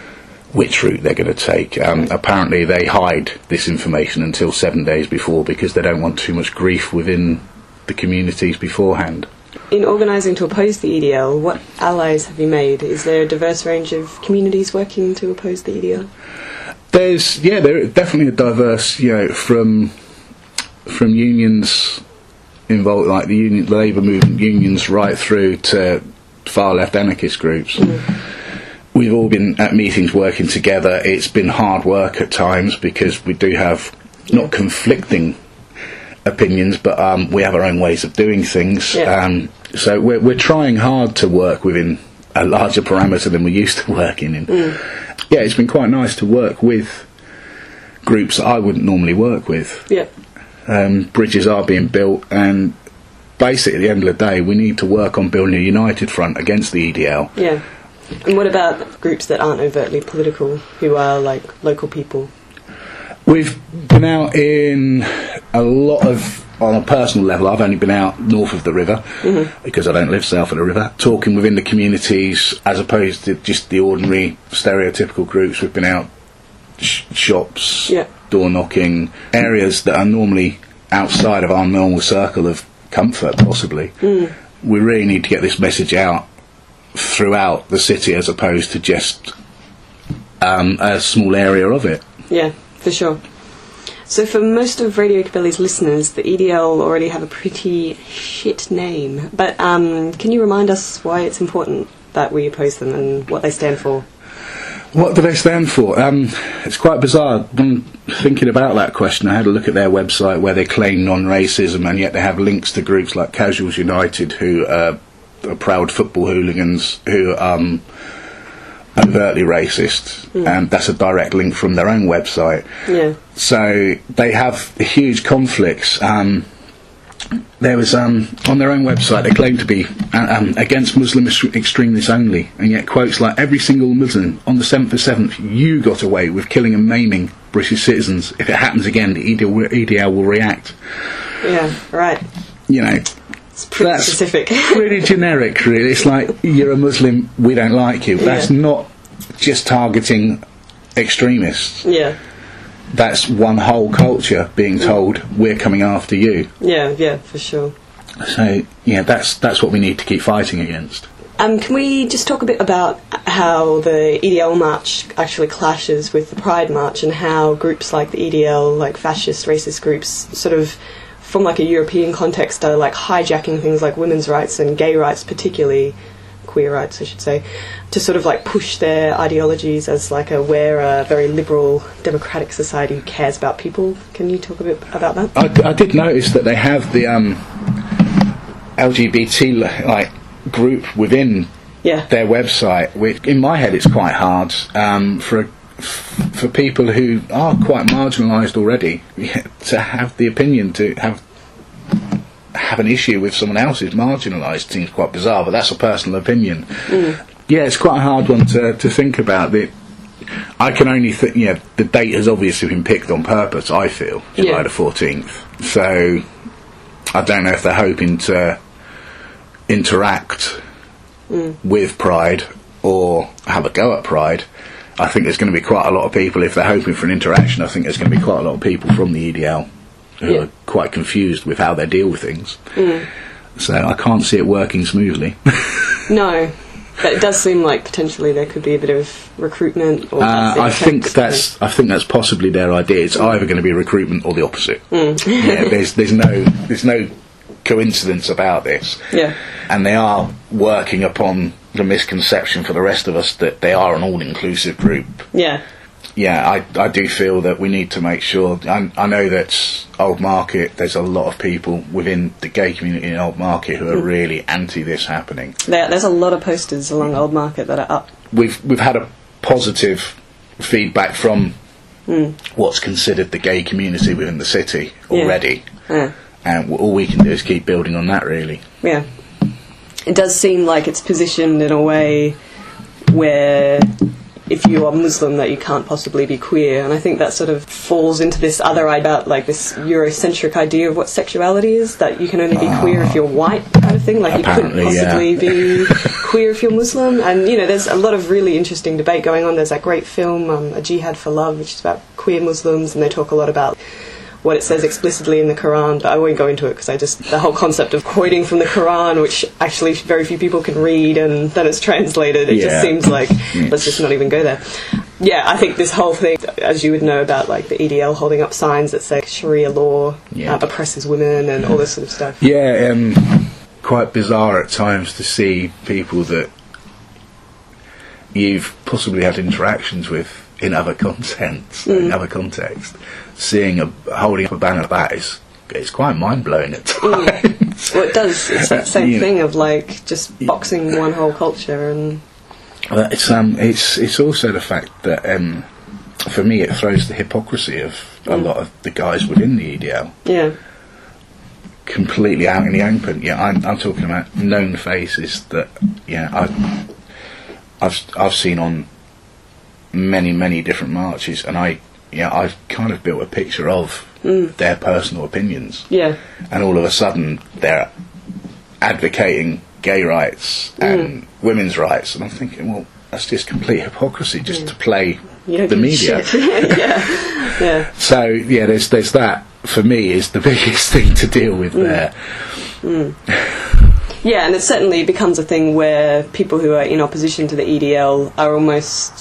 which route they're going to take. Um, apparently they hide this information until seven days before because they don't want too much grief within the communities beforehand. In organising to oppose the E D L, what allies have you made? Is there a diverse range of communities working to oppose the E D L? There's, yeah, there definitely a diverse, you know, from from unions involved, like the union, the labour movement unions, right through to far left anarchist groups. Mm-hmm. We've all been at meetings working together. It's been hard work at times because we do have not yeah. conflicting opinions, but um, we have our own ways of doing things. Yeah. Um, so we're, we're trying hard to work within a larger parameter than we're used to working in. Mm. Yeah, it's been quite nice to work with groups that I wouldn't normally work with. Yeah. Um, bridges are being built, and basically at the end of the day we need to work on building a united front against the E D L. Yeah. And what about groups that aren't overtly political, who are like local people? We've been out in a lot of, on a personal level, I've only been out north of the river, mm-hmm. because I don't live south of the river, talking within the communities as opposed to just the ordinary stereotypical groups. We've been out sh- shops, yeah. door knocking, areas that are normally outside of our normal circle of comfort, possibly. Mm. We really need to get this message out throughout the city as opposed to just um, a small area of it. Yeah. For sure. So for most of Radio Cavelli's listeners, the E D L already have a pretty shit name. But um, can you remind us why it's important that we oppose them and what they stand for? What do they stand for? Um, it's quite bizarre. When thinking about that question, I had a look at their website where they claim non-racism, and yet they have links to groups like Casuals United, who uh, are proud football hooligans who are um, overtly racist, mm. and that's a direct link from their own website. Yeah. So they have huge conflicts. Um, There was, um, on their own website, they claim to be uh, um, against Muslim extremists only, and yet quotes like, every single Muslim, on the seventh of seventh, you got away with killing and maiming British citizens. If it happens again, the E D L will react. Yeah, right. You know, it's pretty that's specific. pretty generic, really. It's like, you're a Muslim, we don't like you. That's Yeah. not just targeting extremists. Yeah. That's one whole culture being told, we're coming after you. Yeah, yeah, for sure. So, yeah, that's that's what we need to keep fighting against. Um, can we just talk a bit about how the E D L march actually clashes with the Pride march, and how groups like the E D L, like fascist, racist groups, sort of, from like a European context, are like hijacking things like women's rights and gay rights, particularly queer rights, I should say, to sort of like push their ideologies as like a we're a very liberal democratic society who cares about people. Can you talk a bit about that? I, I did notice that they have the um, L G B T like group within Yeah. their website, which in my head it's quite hard um, for f- for people who are quite marginalised already to have the opinion to have have an issue with someone else's marginalised seems quite bizarre, but that's a personal opinion. Mm. Yeah, it's quite a hard one to, to think about. The, I can only think, you know, the date has obviously been picked on purpose, I feel, July Yeah. the fourteenth. So, I don't know if they're hoping to interact Mm. with Pride or have a go at Pride. I think there's going to be quite a lot of people, if they're hoping for an interaction, I think there's going to be quite a lot of people from the E D L who Yeah. are quite confused with how they deal with things. Mm. So I can't see it working smoothly. No, but it does seem like potentially there could be a bit of recruitment. Or Uh, I think attempts, that's I think that's possibly their idea. It's either going to be recruitment or the opposite. Mm. Yeah, there's there's no there's no coincidence about this. Yeah. And they are working upon the misconception for the rest of us that they are an all-inclusive group. Yeah. Yeah, I, I do feel that we need to make sure. I, I know that Old Market, there's a lot of people within the gay community in Old Market who are really anti this happening. There, there's a lot of posters along Old Market that are up. We've we've had a positive feedback from Mm. what's considered the gay community within the city already, Yeah. and w- all we can do is keep building on that, really. Yeah. It does seem like it's positioned in a way where if you are Muslim that you can't possibly be queer, and I think that sort of falls into this other idea about like this Eurocentric idea of what sexuality is, that you can only be queer if you're white kind of thing, like you couldn't Apparently, yeah. possibly be queer if you're Muslim. And you know, there's a lot of really interesting debate going on. There's that great film um, A Jihad for Love, which is about queer Muslims, and they talk a lot about what it says explicitly in the Quran, but I won't go into it because I just, the whole concept of quoting from the Quran, which actually very few people can read, and then it's translated, it Yeah. just seems like, let's just not even go there. Yeah, I think this whole thing, as you would know about like the E D L holding up signs that say Sharia law Yeah. uh, oppresses women and all this sort of stuff. Yeah, um, quite bizarre at times to see people that you've possibly had interactions with in other contents, Mm. in other contexts, seeing a holding up a banner like that is it's quite mind blowing at times. Well, it does, it's that same Yeah. thing of like just boxing one whole culture and... Well, it's um, it's it's also the fact that um, for me it throws the hypocrisy of a Mm. lot of the guys within the E D L Yeah. completely out in the open. Yeah, I'm I'm talking about known faces that yeah I've I've I've seen on many many different marches, and I yeah I've kind of built a picture of Mm. their personal opinions, Yeah. and all of a sudden they're advocating gay rights and women's rights, and I'm thinking, well, that's just complete hypocrisy, just to play You don't the give a media. shit. yeah. Yeah. So yeah, there's there's that for me is the biggest thing to deal with there. Mm. Yeah, and it certainly becomes a thing where people who are in opposition to the E D L are almost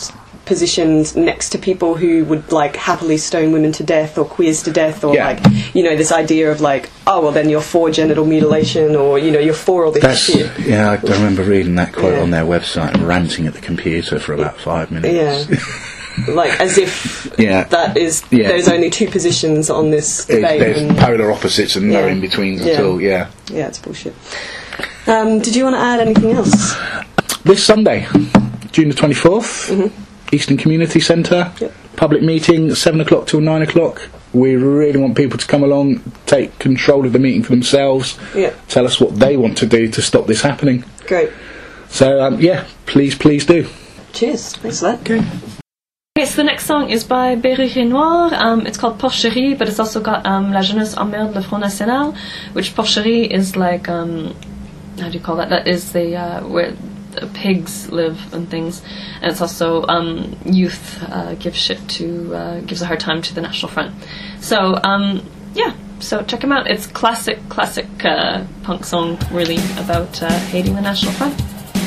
positioned next to people who would like happily stone women to death or queers to death, or Yeah. like, you know, this idea of like, oh well, then you're for genital mutilation, or you know, you're for all this That's, shit. yeah, I, I remember reading that quote Yeah. on their website and ranting at the computer for about five minutes. Yeah. Like as if Yeah. that is Yeah. there's only two positions on this It- debate. there's and, polar opposites and no Yeah. in-betweens Yeah. at all, yeah. yeah, it's bullshit. Um, did you want to add anything else? This Sunday, June the twenty-fourth, Eastern Community Centre, Mm-hmm. Yep. public meeting, seven o'clock till nine o'clock. We really want people to come along, take control of the meeting for themselves, Yeah, tell us what they want to do to stop this happening. great. So, um, yeah, please, please do. Cheers. Thanks for that. Okay. Okay, so the next song is by Berry Renoir. Um, it's called Porcherie, but it's also got um, La Jeunesse Emmerde le Front National, which Porcherie is like, um, how do you call that? That is the, uh, where the pigs live and things. And it's also um, youth uh, give shit to, uh, gives a hard time to the National Front. So, um, yeah, so check them out. It's classic, classic uh, punk song, really, about uh, hating the National Front.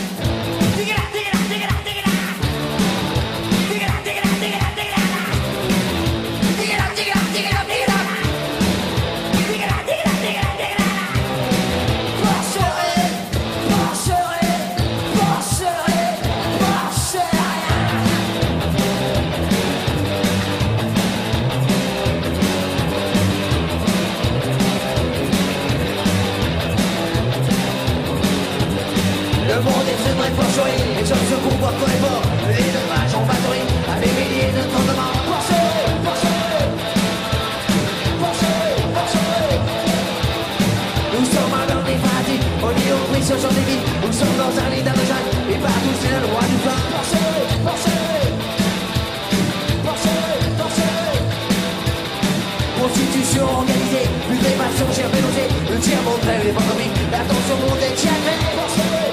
Le monde est très très porcherie, les gens se comportent comme les morts. Les dommages en batterie, à des milliers de temps de mort. Porcherie, porcherie, porcherie, porcherie. Nous sommes un homme définitif, on est au prix sur champ des vies. Nous sommes dans un lit d'indogène, et partout c'est le roi du pain. Porcherie, porcherie, porcherie, porcherie. Constitution organisée, putréfaction, gerbe nausée. Le tiers monde rêve les pandémies, l'attention monde est jamais. Porcherie.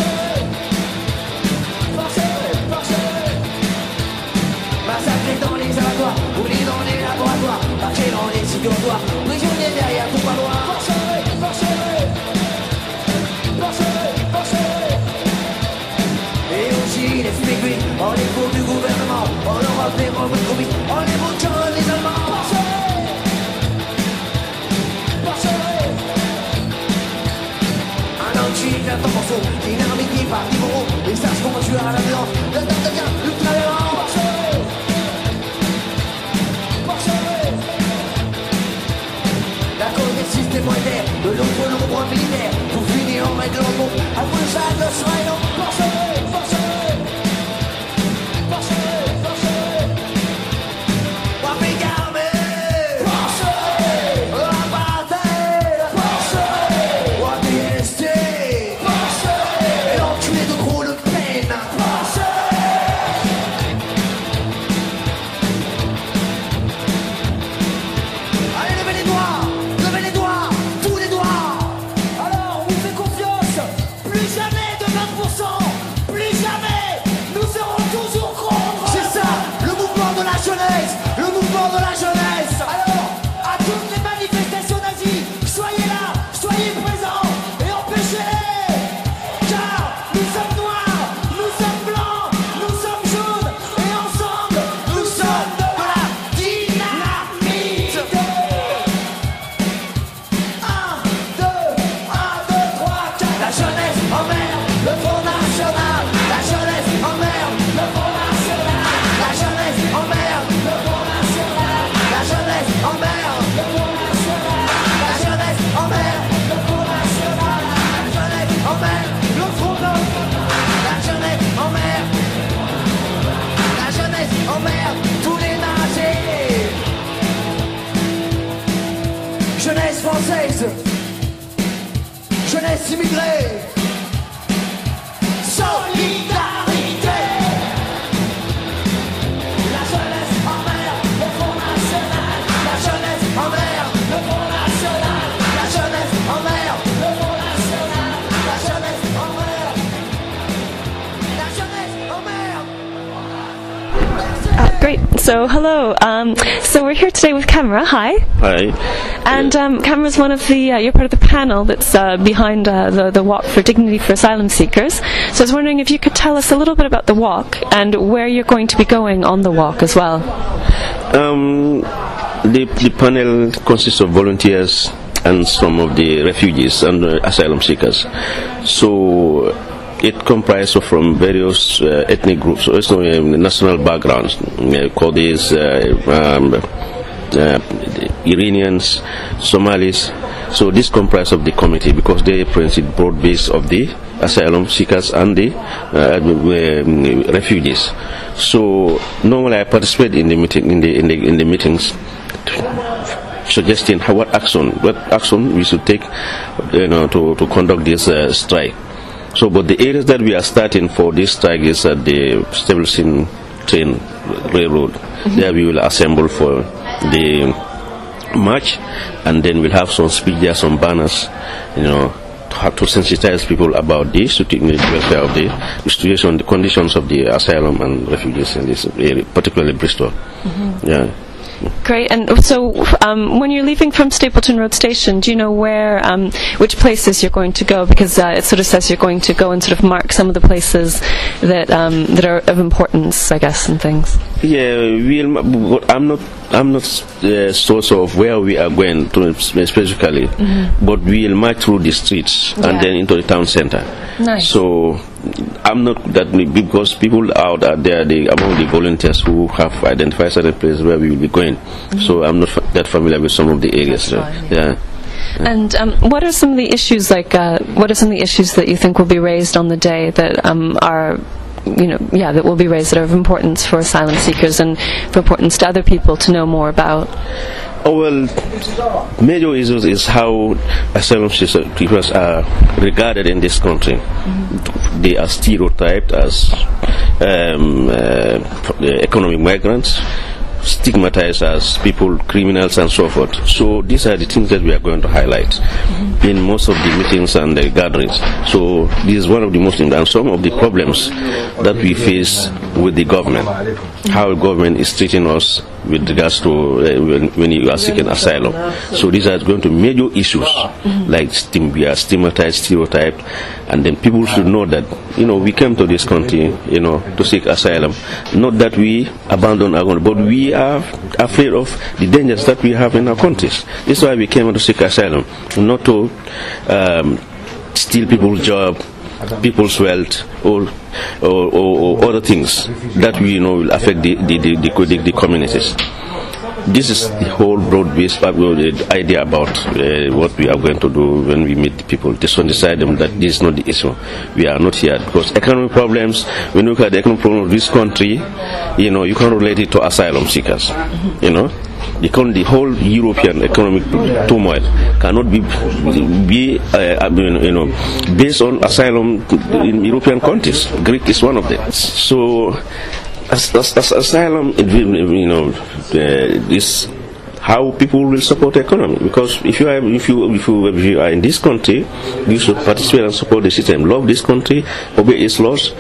Massacrés dans les abattoirs, brûlés dans les laboratoires, marchés dans les cignotoires, prisonniers derrière tout parloir. Porcherie, porcherie, porcherie, porcherie. Et aussi les spécules, en les faux du gouvernement, en Europe les mauvais commis, en les bouchons les Allemands. Porcherie, porcherie. Un anti, un temps morceau, dynamité par Libéraux, les sages qu'on va tuer à la violence, le temps devient ultra-violent. Système monétaire, de l'autre l'ombre militaire, pour finir en maître de l'ombre, après ça le soleil non. Porcherie, porcherie, porcherie, porcherie. Wapé garmé, porcherie, apartheid, porcherie, Wapé S T, porcherie, et l'enculé de gros Le Pen, porcherie. Allez, levez les doigts. Le mouvement de la jeunesse. Alors, à toutes les manifestations nazies, soyez là, soyez présents et empêchez-les. Car nous sommes noirs, nous sommes blancs, nous sommes jaunes et ensemble, nous sommes de la dynamite. Un, deux, un, deux, trois, quatre. La jeunesse emmerde le Front National. La jeunesse emmerde le Front National. La jeunesse emmerde le Front National. La jeunesse emmerde le Front National. La jeunesse emmerde le Front National. La jeunesse emmerde le Front National. La jeunesse emmerde. La jeunesse emmerde tous les nazis. Jeunesse française. Jeunesse immigrée. Solidarité. La jeunesse emmerde le Front National. La jeunesse emmerde le Front National. La jeunesse emmerde le Front National. La jeunesse emmerde. La jeunesse emmerde. Uh, great. So So, hello. Um, so we're here today with Camera. Hi. Hi. And um, Camera's one of the, uh, you're part of the panel that's uh, behind uh, the, the Walk for Dignity for Asylum Seekers. So I was wondering if you could tell us a little bit about the walk and where you're going to be going on the walk as well. Um, the, the panel consists of volunteers and some of the refugees and uh, asylum seekers. So it comprises of from various uh, ethnic groups, so it's no um, national backgrounds, uh, Kurds, uh, um, uh, Iranians, Somalis. So this comprises of the committee because they represent broad base of the asylum seekers and the uh, um, refugees. So normally I participate in the meeting in the in the in the meetings, suggesting how, what action what action we should take, you know, to to conduct this uh, strike. So, but the areas that we are starting for this strike is at the Stabilizing Train Railroad. Mm-hmm. There we will assemble for the march, and then we'll have some speech there, some banners, you know, to have to sensitize people about the welfare of the situation, the conditions of the asylum and refugees in this area, particularly Bristol. Mm-hmm. Yeah. Great. And so um, when you're leaving from Stapleton Road Station, do you know where, um, which places you're going to go? Because uh, it sort of says you're going to go and sort of mark some of the places that um, that are of importance, I guess, and things. Yeah, we'll, I'm not I'm not uh, so sort of where we are going to specifically, mm-hmm. but we'll march through the streets yeah. and then into the town center. Nice. So I'm not that, because people out there, they, among the volunteers who have identified certain places where we will be going. Mm-hmm. So I'm not f- that familiar with some of the areas. So, fine, yeah. yeah. And um, what are some of the issues, like, uh, what are some of the issues that you think will be raised on the day that um, are, you know, yeah, that will be raised that are of importance for asylum seekers and for importance to other people to know more about? Oh, well, major issues is how asylum seekers are regarded in this country. Mm-hmm. They are stereotyped as um, uh, economic migrants, stigmatized as people, criminals, and so forth. So these are the things that we are going to highlight mm-hmm. in most of the meetings and the gatherings. So this is one of the most important, and some of the problems that we face with the government, how the government is treating us with regards to uh, when, when you are seeking asylum. So these are going to be major issues, mm-hmm. like stim- we are stigmatized, stereotyped, and then people should know that, you know, we came to this country, you know, to seek asylum. Not that we abandon our country, but we are afraid of the dangers that we have in our countries. This is why we came to seek asylum, not to um, steal people's job, people's wealth, or or, or or other things that we, you know, will affect the the, the, the, the communities. This is the whole broad-based idea about uh, what we are going to do when we meet the people. Just to decide them that this is not the issue. We are not here because economic problems. When you look at the economic problem of this country, you know, you can relate it to asylum seekers. Mm-hmm. You know, the, the whole European economic turmoil cannot be be uh, you know based on asylum in European countries. Greek is one of them. So. As, as, as asylum, you know, uh, this how people will support the economy. Because if you are if you if you, if you are in this country, you should participate and support the system. Love this country, obey its laws.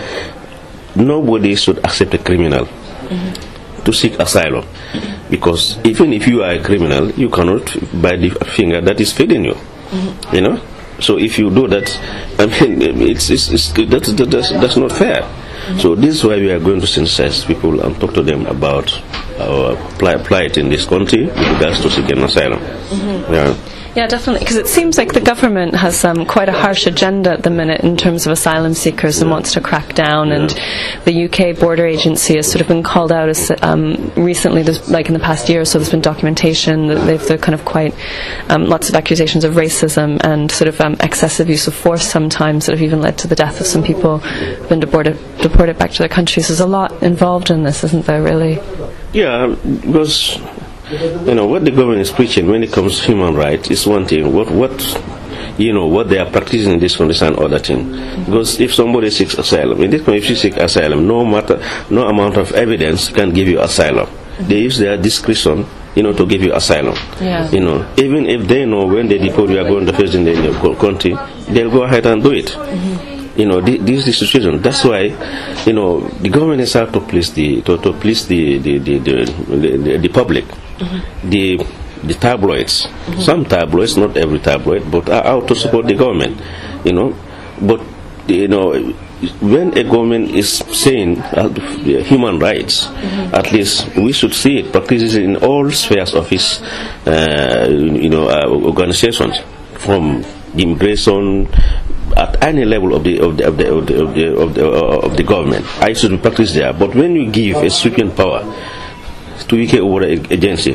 Nobody should accept a criminal mm-hmm. to seek asylum, because even if you are a criminal, you cannot bite the finger that is feeding you. Mm-hmm. You know. So if you do that, I mean, it's, it's, it's that's, that's that's not fair. Mm-hmm. So this is why we are going to sensitize people and talk to them about our plight in this country with regards to seeking asylum. Mm-hmm. Yeah. Yeah, definitely, because it seems like the government has um, quite a harsh agenda at the minute in terms of asylum seekers and wants to crack down. Yeah. And the U K border agency has sort of been called out as um, recently, there's, like in the past year or so, there's been documentation that they've they're kind of quite um, lots of accusations of racism and sort of um, excessive use of force sometimes that have even led to the death of some people who've been deported deported back to their countries. There's a lot involved in this, isn't there? Really? Yeah, because. You know, what the government is preaching when it comes to human rights is one thing. What, what, you know, what they are practicing in this country is another thing. Because if somebody seeks asylum, in this country, if you seek asylum, no matter, no amount of evidence can give you asylum. Mm-hmm. They use their discretion, you know, to give you asylum. Yeah. You know, even if they know when they deport you are going to face in the country, they'll go ahead and do it. Mm-hmm. You know, thi- this is the situation. That's why, you know, the government has had to please the to, to please the the the, the, the, the public, mm-hmm. the the tabloids. Mm-hmm. Some tabloids, not every tabloid, but are out to support the government. You know, but you know, when a government is saying uh, human rights, mm-hmm. at least we should see it practices in all spheres of its, uh, you know, uh, organizations, from the immigration. At any level of the of the of the of the of the, of the, uh, of the government, I should be practiced there. But when you give a sweeping power to U K over agency,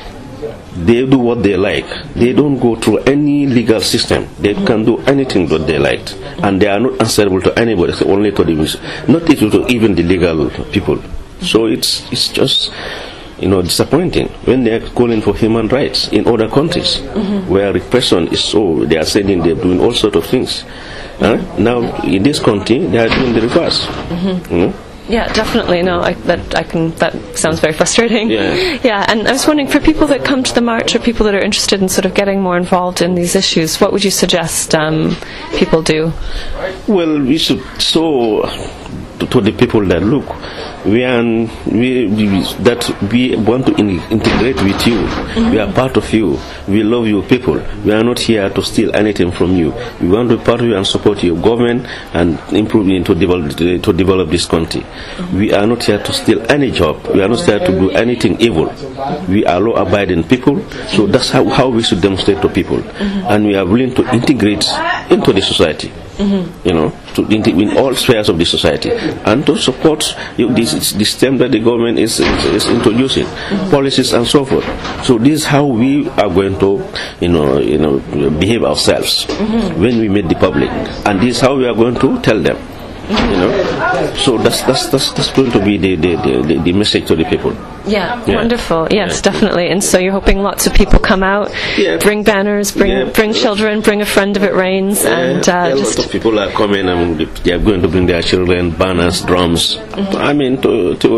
they do what they like. They don't go through any legal system. They can do anything that they like, and they are not answerable to anybody, only to the not even to even the legal people. So it's it's just, you know, disappointing when they are calling for human rights in other countries, mm-hmm. where repression is so. They are saying they're doing all sorts of things. Uh, now in this country, they are doing the reverse. Mm-hmm. You know? Yeah, definitely. No, I, that I can. That sounds very frustrating. Yeah. Yeah, and I was wondering, for people that come to the march, or people that are interested in sort of getting more involved in these issues, what would you suggest um, people do? Well, we should show to, to the people that look, we are we, we that we want to in, integrate with you. Mm-hmm. We are part of you. We love you people. We are not here to steal anything from you. We want to be part of you and support your government and improve it to develop to develop this country. Mm-hmm. We are not here to steal any job. We are not here to do anything evil. We are law-abiding people. So that's how, how we should demonstrate to people, mm-hmm. and we are willing to integrate into the society. Mm-hmm. You know, to in, in all spheres of the society, and to support you know, this system that the government is, is, is introducing, mm-hmm. policies and so forth. So this is how we are going to, you know, you know, behave ourselves, mm-hmm. when we meet the public, and this is how we are going to tell them. Mm-hmm. You know, so that's that's that's, that's going to be the the, the the message to the people. Yeah, yeah. Wonderful. Yes, yeah. Definitely. And so you're hoping lots of people come out, yeah. bring banners, bring yeah. bring children, bring a friend if it rains, yeah. and uh, yeah, just a lot of people are coming and they are going to bring their children, banners, drums. Mm-hmm. I mean, to to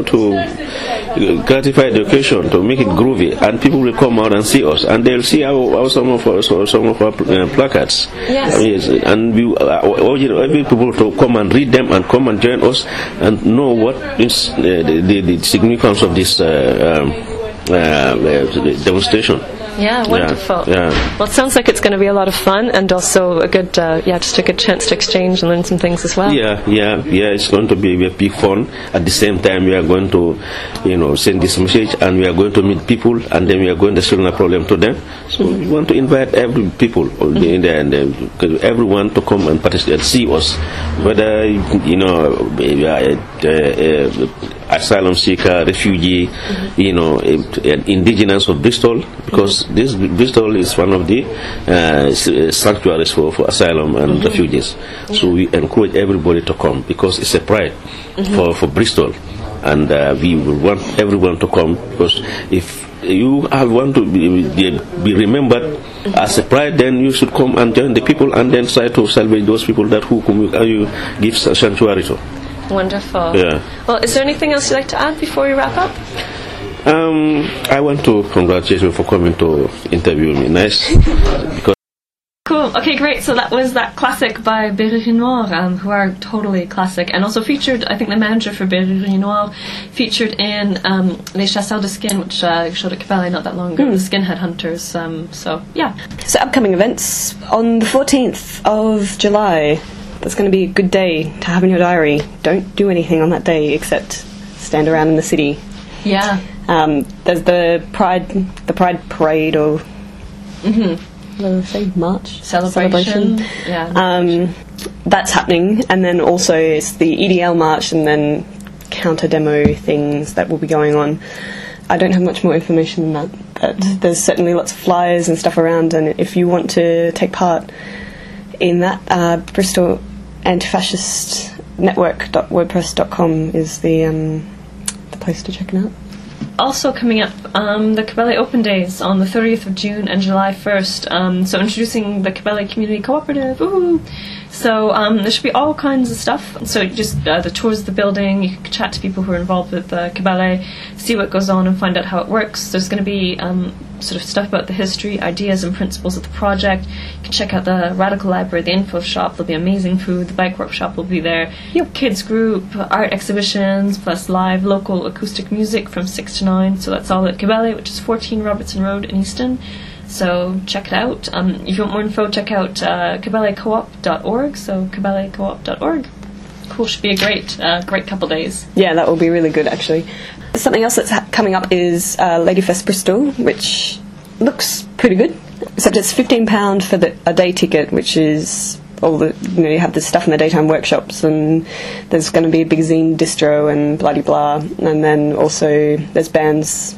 to gratify the occasion, to make it groovy, and people will come out and see us, and they'll see our, our some of our some of our uh, placards. Yes. yes. And we uh, urge every people to come and read them and come and join us and know what is uh, the, the the significance of this. Uh, um, Uh, demonstration. Yeah, wonderful. Yeah, yeah. Well, it sounds like it's going to be a lot of fun, and also a good, uh, yeah, just a good chance to exchange and learn some things as well. Yeah, yeah, yeah. It's going to be a big fun. At the same time, we are going to, you know, send this message, and we are going to meet people, and then we are going to solve a problem to them. So mm-hmm. we want to invite every people, mm-hmm. in there, and uh, everyone to come and participate, see us, whether you know, uh, uh, uh, asylum seeker, refugee, mm-hmm. you know, uh, indigenous of Bristol, because this Bristol is one of the uh, sanctuaries for, for asylum and mm-hmm. refugees. Yeah. So we encourage everybody to come, because it's a pride mm-hmm. for, for Bristol, and uh, we will want everyone to come, because if you have want to be, be remembered mm-hmm. as a pride, then you should come and join the people, and then try to salvage those people that who come, uh, you give sanctuary to. Wonderful. Yeah. Well, is there anything else you'd like to add before we wrap up? Um, I want to congratulate you for coming to interview me. Nice. Because Cool. Okay, great. So that was that classic by Berrerie Noire, um, who are totally classic, and also featured, I think the manager for Berrerie Noire featured in um, Les Chasseurs de Skin, which uh, showed at Cabellet not that long ago, mm. the Skinhead Hunters. Um, so, yeah. So upcoming events on the fourteenth of July. That's going to be a good day to have in your diary. Don't do anything on that day except stand around in the city. Yeah. Um, there's the Pride, the Pride Parade, or mm-hmm. what do I say, March celebration. celebration. Yeah. Um, that's happening, and then also it's the E D L March, and then counter demo things that will be going on. I don't have much more information than that, but mm-hmm. there's certainly lots of flyers and stuff around, and if you want to take part in that, uh, Bristol Anti-Fascist Network dot wordpress dot com is the um, the place to check it out. Also coming up, um, the Cabellet Open Days on the thirtieth of June and July first. Um, so introducing the Cabellet Community Cooperative. Ooh. So um, there should be all kinds of stuff. So just uh, the tours of the building, you can chat to people who are involved with uh, Cabellet, see what goes on and find out how it works. There's going to be um, sort of stuff about the history, ideas and principles of the project. You can check out the Radical Library, the info shop. There'll be amazing food. The bike workshop will be there. Yep. Kids group, art exhibitions, plus live local acoustic music from six to nine. So that's all at Cabelle, which is fourteen Robertson Road in Easton. So check it out. Um, if you want more info, check out uh, cabelle coop dot org. So cabelle coop dot org. Cool, should be a great, uh, great couple days. Yeah, that will be really good, actually. Something else that's ha- coming up is uh, Ladyfest Bristol, which looks pretty good. Except it's fifteen pounds for the, a day ticket, which is all the, you know, you have this stuff in the daytime workshops, and there's going to be a big zine distro and bloody blah, and then also there's bands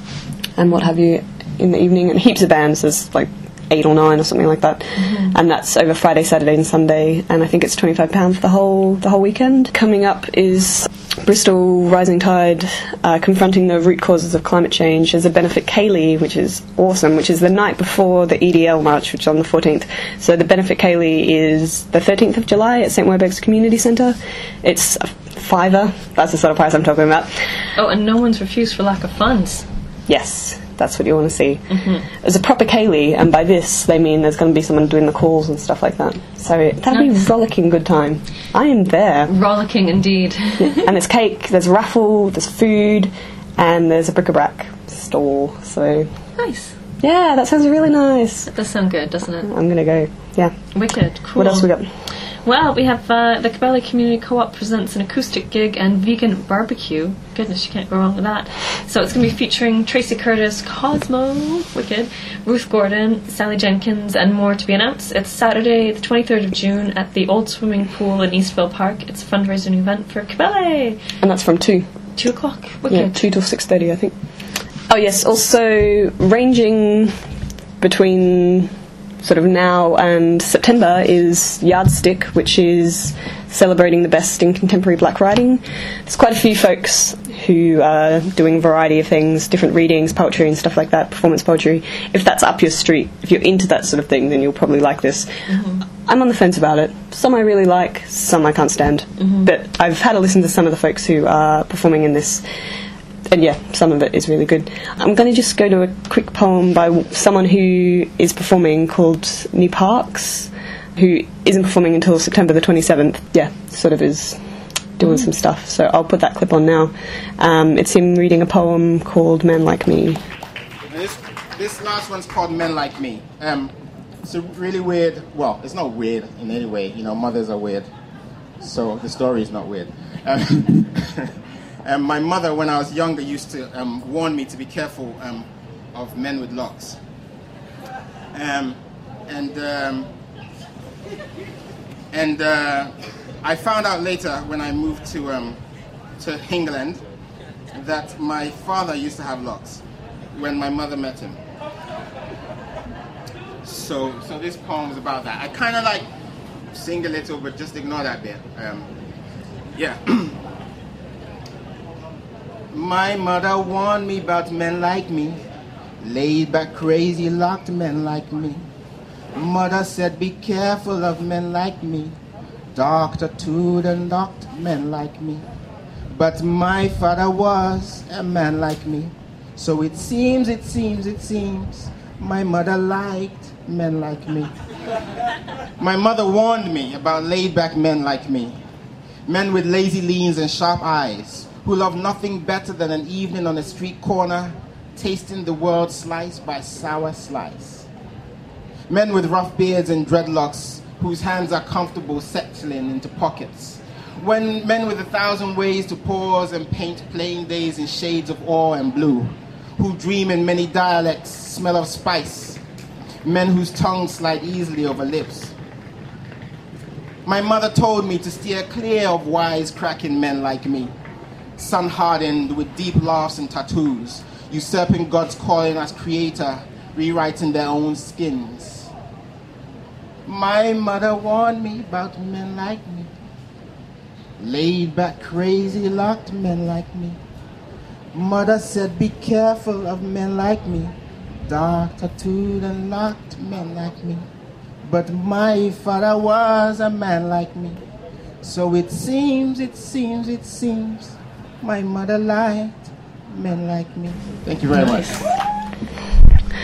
and what have you in the evening, and heaps of bands. There's like eight or nine or something like that, mm-hmm. and that's over Friday, Saturday and Sunday, and I think it's twenty-five pounds for the whole the whole weekend. Coming up is Bristol Rising Tide, uh, confronting the root causes of climate change. There's a benefit Kaylee, which is awesome, which is the night before the E D L march, which is on the fourteenth. So the benefit Kaylee is the thirteenth of July at Saint Werburgh's Community Centre. It's a fiver. That's the sort of price I'm talking about. Oh, and no one's refused for lack of funds. Yes, that's what you want to see. Mm-hmm. There's a proper Kaylee, and by this they mean there's going to be someone doing the calls and stuff like that. So that'll nice. be a rollicking good time. I am there. Rollicking indeed. Yeah. And there's cake, there's raffle, there's food, and there's a bric-a-brac store. So nice. Yeah, that sounds really nice. That does sound good, doesn't it? I'm going to go. Yeah. Wicked. Cool. What else we got? Well, we have uh, the Cabelle Community Co-op presents an acoustic gig and vegan barbecue. Goodness, you can't go wrong with that. So it's going to be featuring Tracy Curtis, Cosmo, wicked, Ruth Gordon, Sally Jenkins, and more to be announced. It's Saturday, the twenty-third of June, at the Old Swimming Pool in Eastville Park. It's a fundraising event for Cabelle. And that's from two. Two o'clock. Wicked. Yeah, two till six thirty, I think. Oh yes, also ranging between sort of now and September is Yardstick, which is celebrating the best in contemporary black writing. There's quite a few folks who are doing a variety of things, different readings, poetry and stuff like that, performance poetry. If that's up your street, if you're into that sort of thing, then you'll probably like this. Mm-hmm. I'm on the fence about it. Some I really like, some I can't stand. Mm-hmm. But I've had a listen to some of the folks who are performing in this, and yeah, some of it is really good. I'm going to just go to a quick poem by w- someone who is performing called New Parks, who isn't performing until September the twenty-seventh. Yeah, sort of is doing mm. some stuff. So I'll put that clip on now. Um, it's him reading a poem called Men Like Me. This, this last one's called Men Like Me. Um, it's a really weird, well, it's not weird in any way. You know, mothers are weird. So the story is not weird. Um, Um, my mother, when I was younger, used to um, warn me to be careful um, of men with locks. Um, and um, and uh, I found out later when I moved to um, to England that my father used to have locks when my mother met him. So so this poem is about that. I kind of like sing a little, but just ignore that bit. Um, yeah. My mother warned me about men like me, laid back crazy locked men like me. Mother said be careful of men like me, doctor tooed and docked men like me. But my father was a man like me, so it seems, it seems, it seems, my mother liked men like me. My mother warned me about laid back men like me, men with lazy leans and sharp eyes, who love nothing better than an evening on a street corner, tasting the world slice by sour slice. Men with rough beards and dreadlocks, whose hands are comfortable settling into pockets. When men with a thousand ways to pause and paint plain days in shades of awe and blue, who dream in many dialects, smell of spice. Men whose tongues slide easily over lips. My mother told me to steer clear of wise-cracking men like me, sun-hardened with deep laughs and tattoos, usurping God's calling as creator, rewriting their own skins. My mother warned me about men like me, laid-back, crazy, locked men like me. Mother said be careful of men like me, dark, tattooed and locked men like me. But my father was a man like me, so it seems, it seems, it seems, my mother liked men like me. Thank you very much.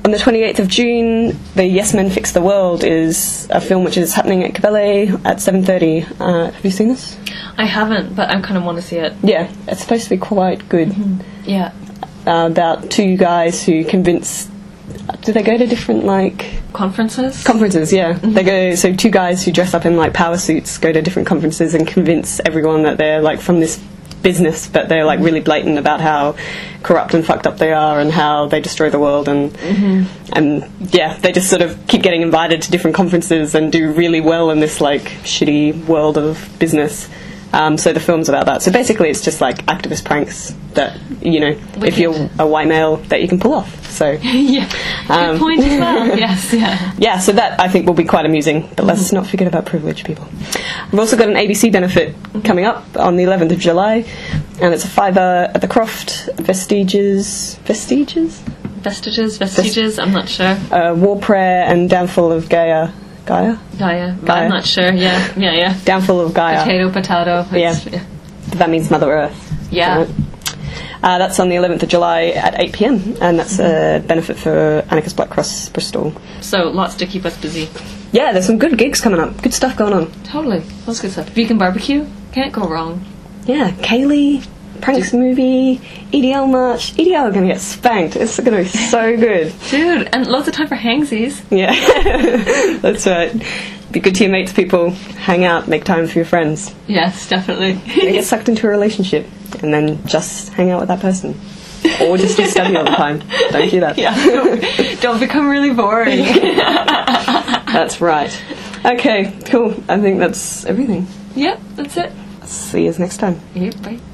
on the twenty-eighth of June, the Yes Men Fix the World is a film which is happening at Cabelle at seven thirty. Uh, have you seen this? I haven't, but I kind of want to see it. Yeah, it's supposed to be quite good. Mm-hmm. Yeah. Uh, about two guys who convince... Do they go to different, like... Conferences? Conferences, yeah. Mm-hmm. They go... So two guys who dress up in, like, power suits go to different conferences and convince everyone that they're, like, from this business, but they're, like, really blatant about how corrupt and fucked up they are and how they destroy the world, and mm-hmm. and yeah, they just sort of keep getting invited to different conferences and do really well in this, like, shitty world of business. Um, so the film's about that. So basically it's just like activist pranks that, you know, Wicked. If you're a white male, that you can pull off. So yeah, um, good point as well. Yes, yeah. Yeah, so that I think will be quite amusing. But let's not forget about privilege, people. We've also got an A B C benefit coming up on the eleventh of July, and it's a fiver at the Croft. Vestiges, vestiges, Vestiges, vestiges. I'm not sure. uh, War Prayer and Downfall of Gaia. Gaia? Gaia. Gaia. I'm not sure. Yeah, yeah, yeah. Downfall of Gaia. Potato, potato. Yeah. It's- yeah. That means Mother Earth. Yeah. Right. Uh, that's on the eleventh of July at eight p.m, and that's a benefit for Anarchist Black Cross Bristol. So lots to keep us busy. Yeah, there's some good gigs coming up. Good stuff going on. Totally. That's good stuff. Vegan barbecue. Can't go wrong. Yeah, Kaylee, Pranks movie, E D L march. E D L are going to get spanked. It's going to be so good. Dude, and lots of time for hangsies. Yeah, that's right. Be good to your mates, people. Hang out, make time for your friends. Yes, definitely. Don't get sucked into a relationship and then just hang out with that person. Or just do study all the time. Don't do that. Yeah, don't, don't become really boring. That's right. Okay, cool. I think that's everything. Yep, that's it. See you next time. Yep, bye.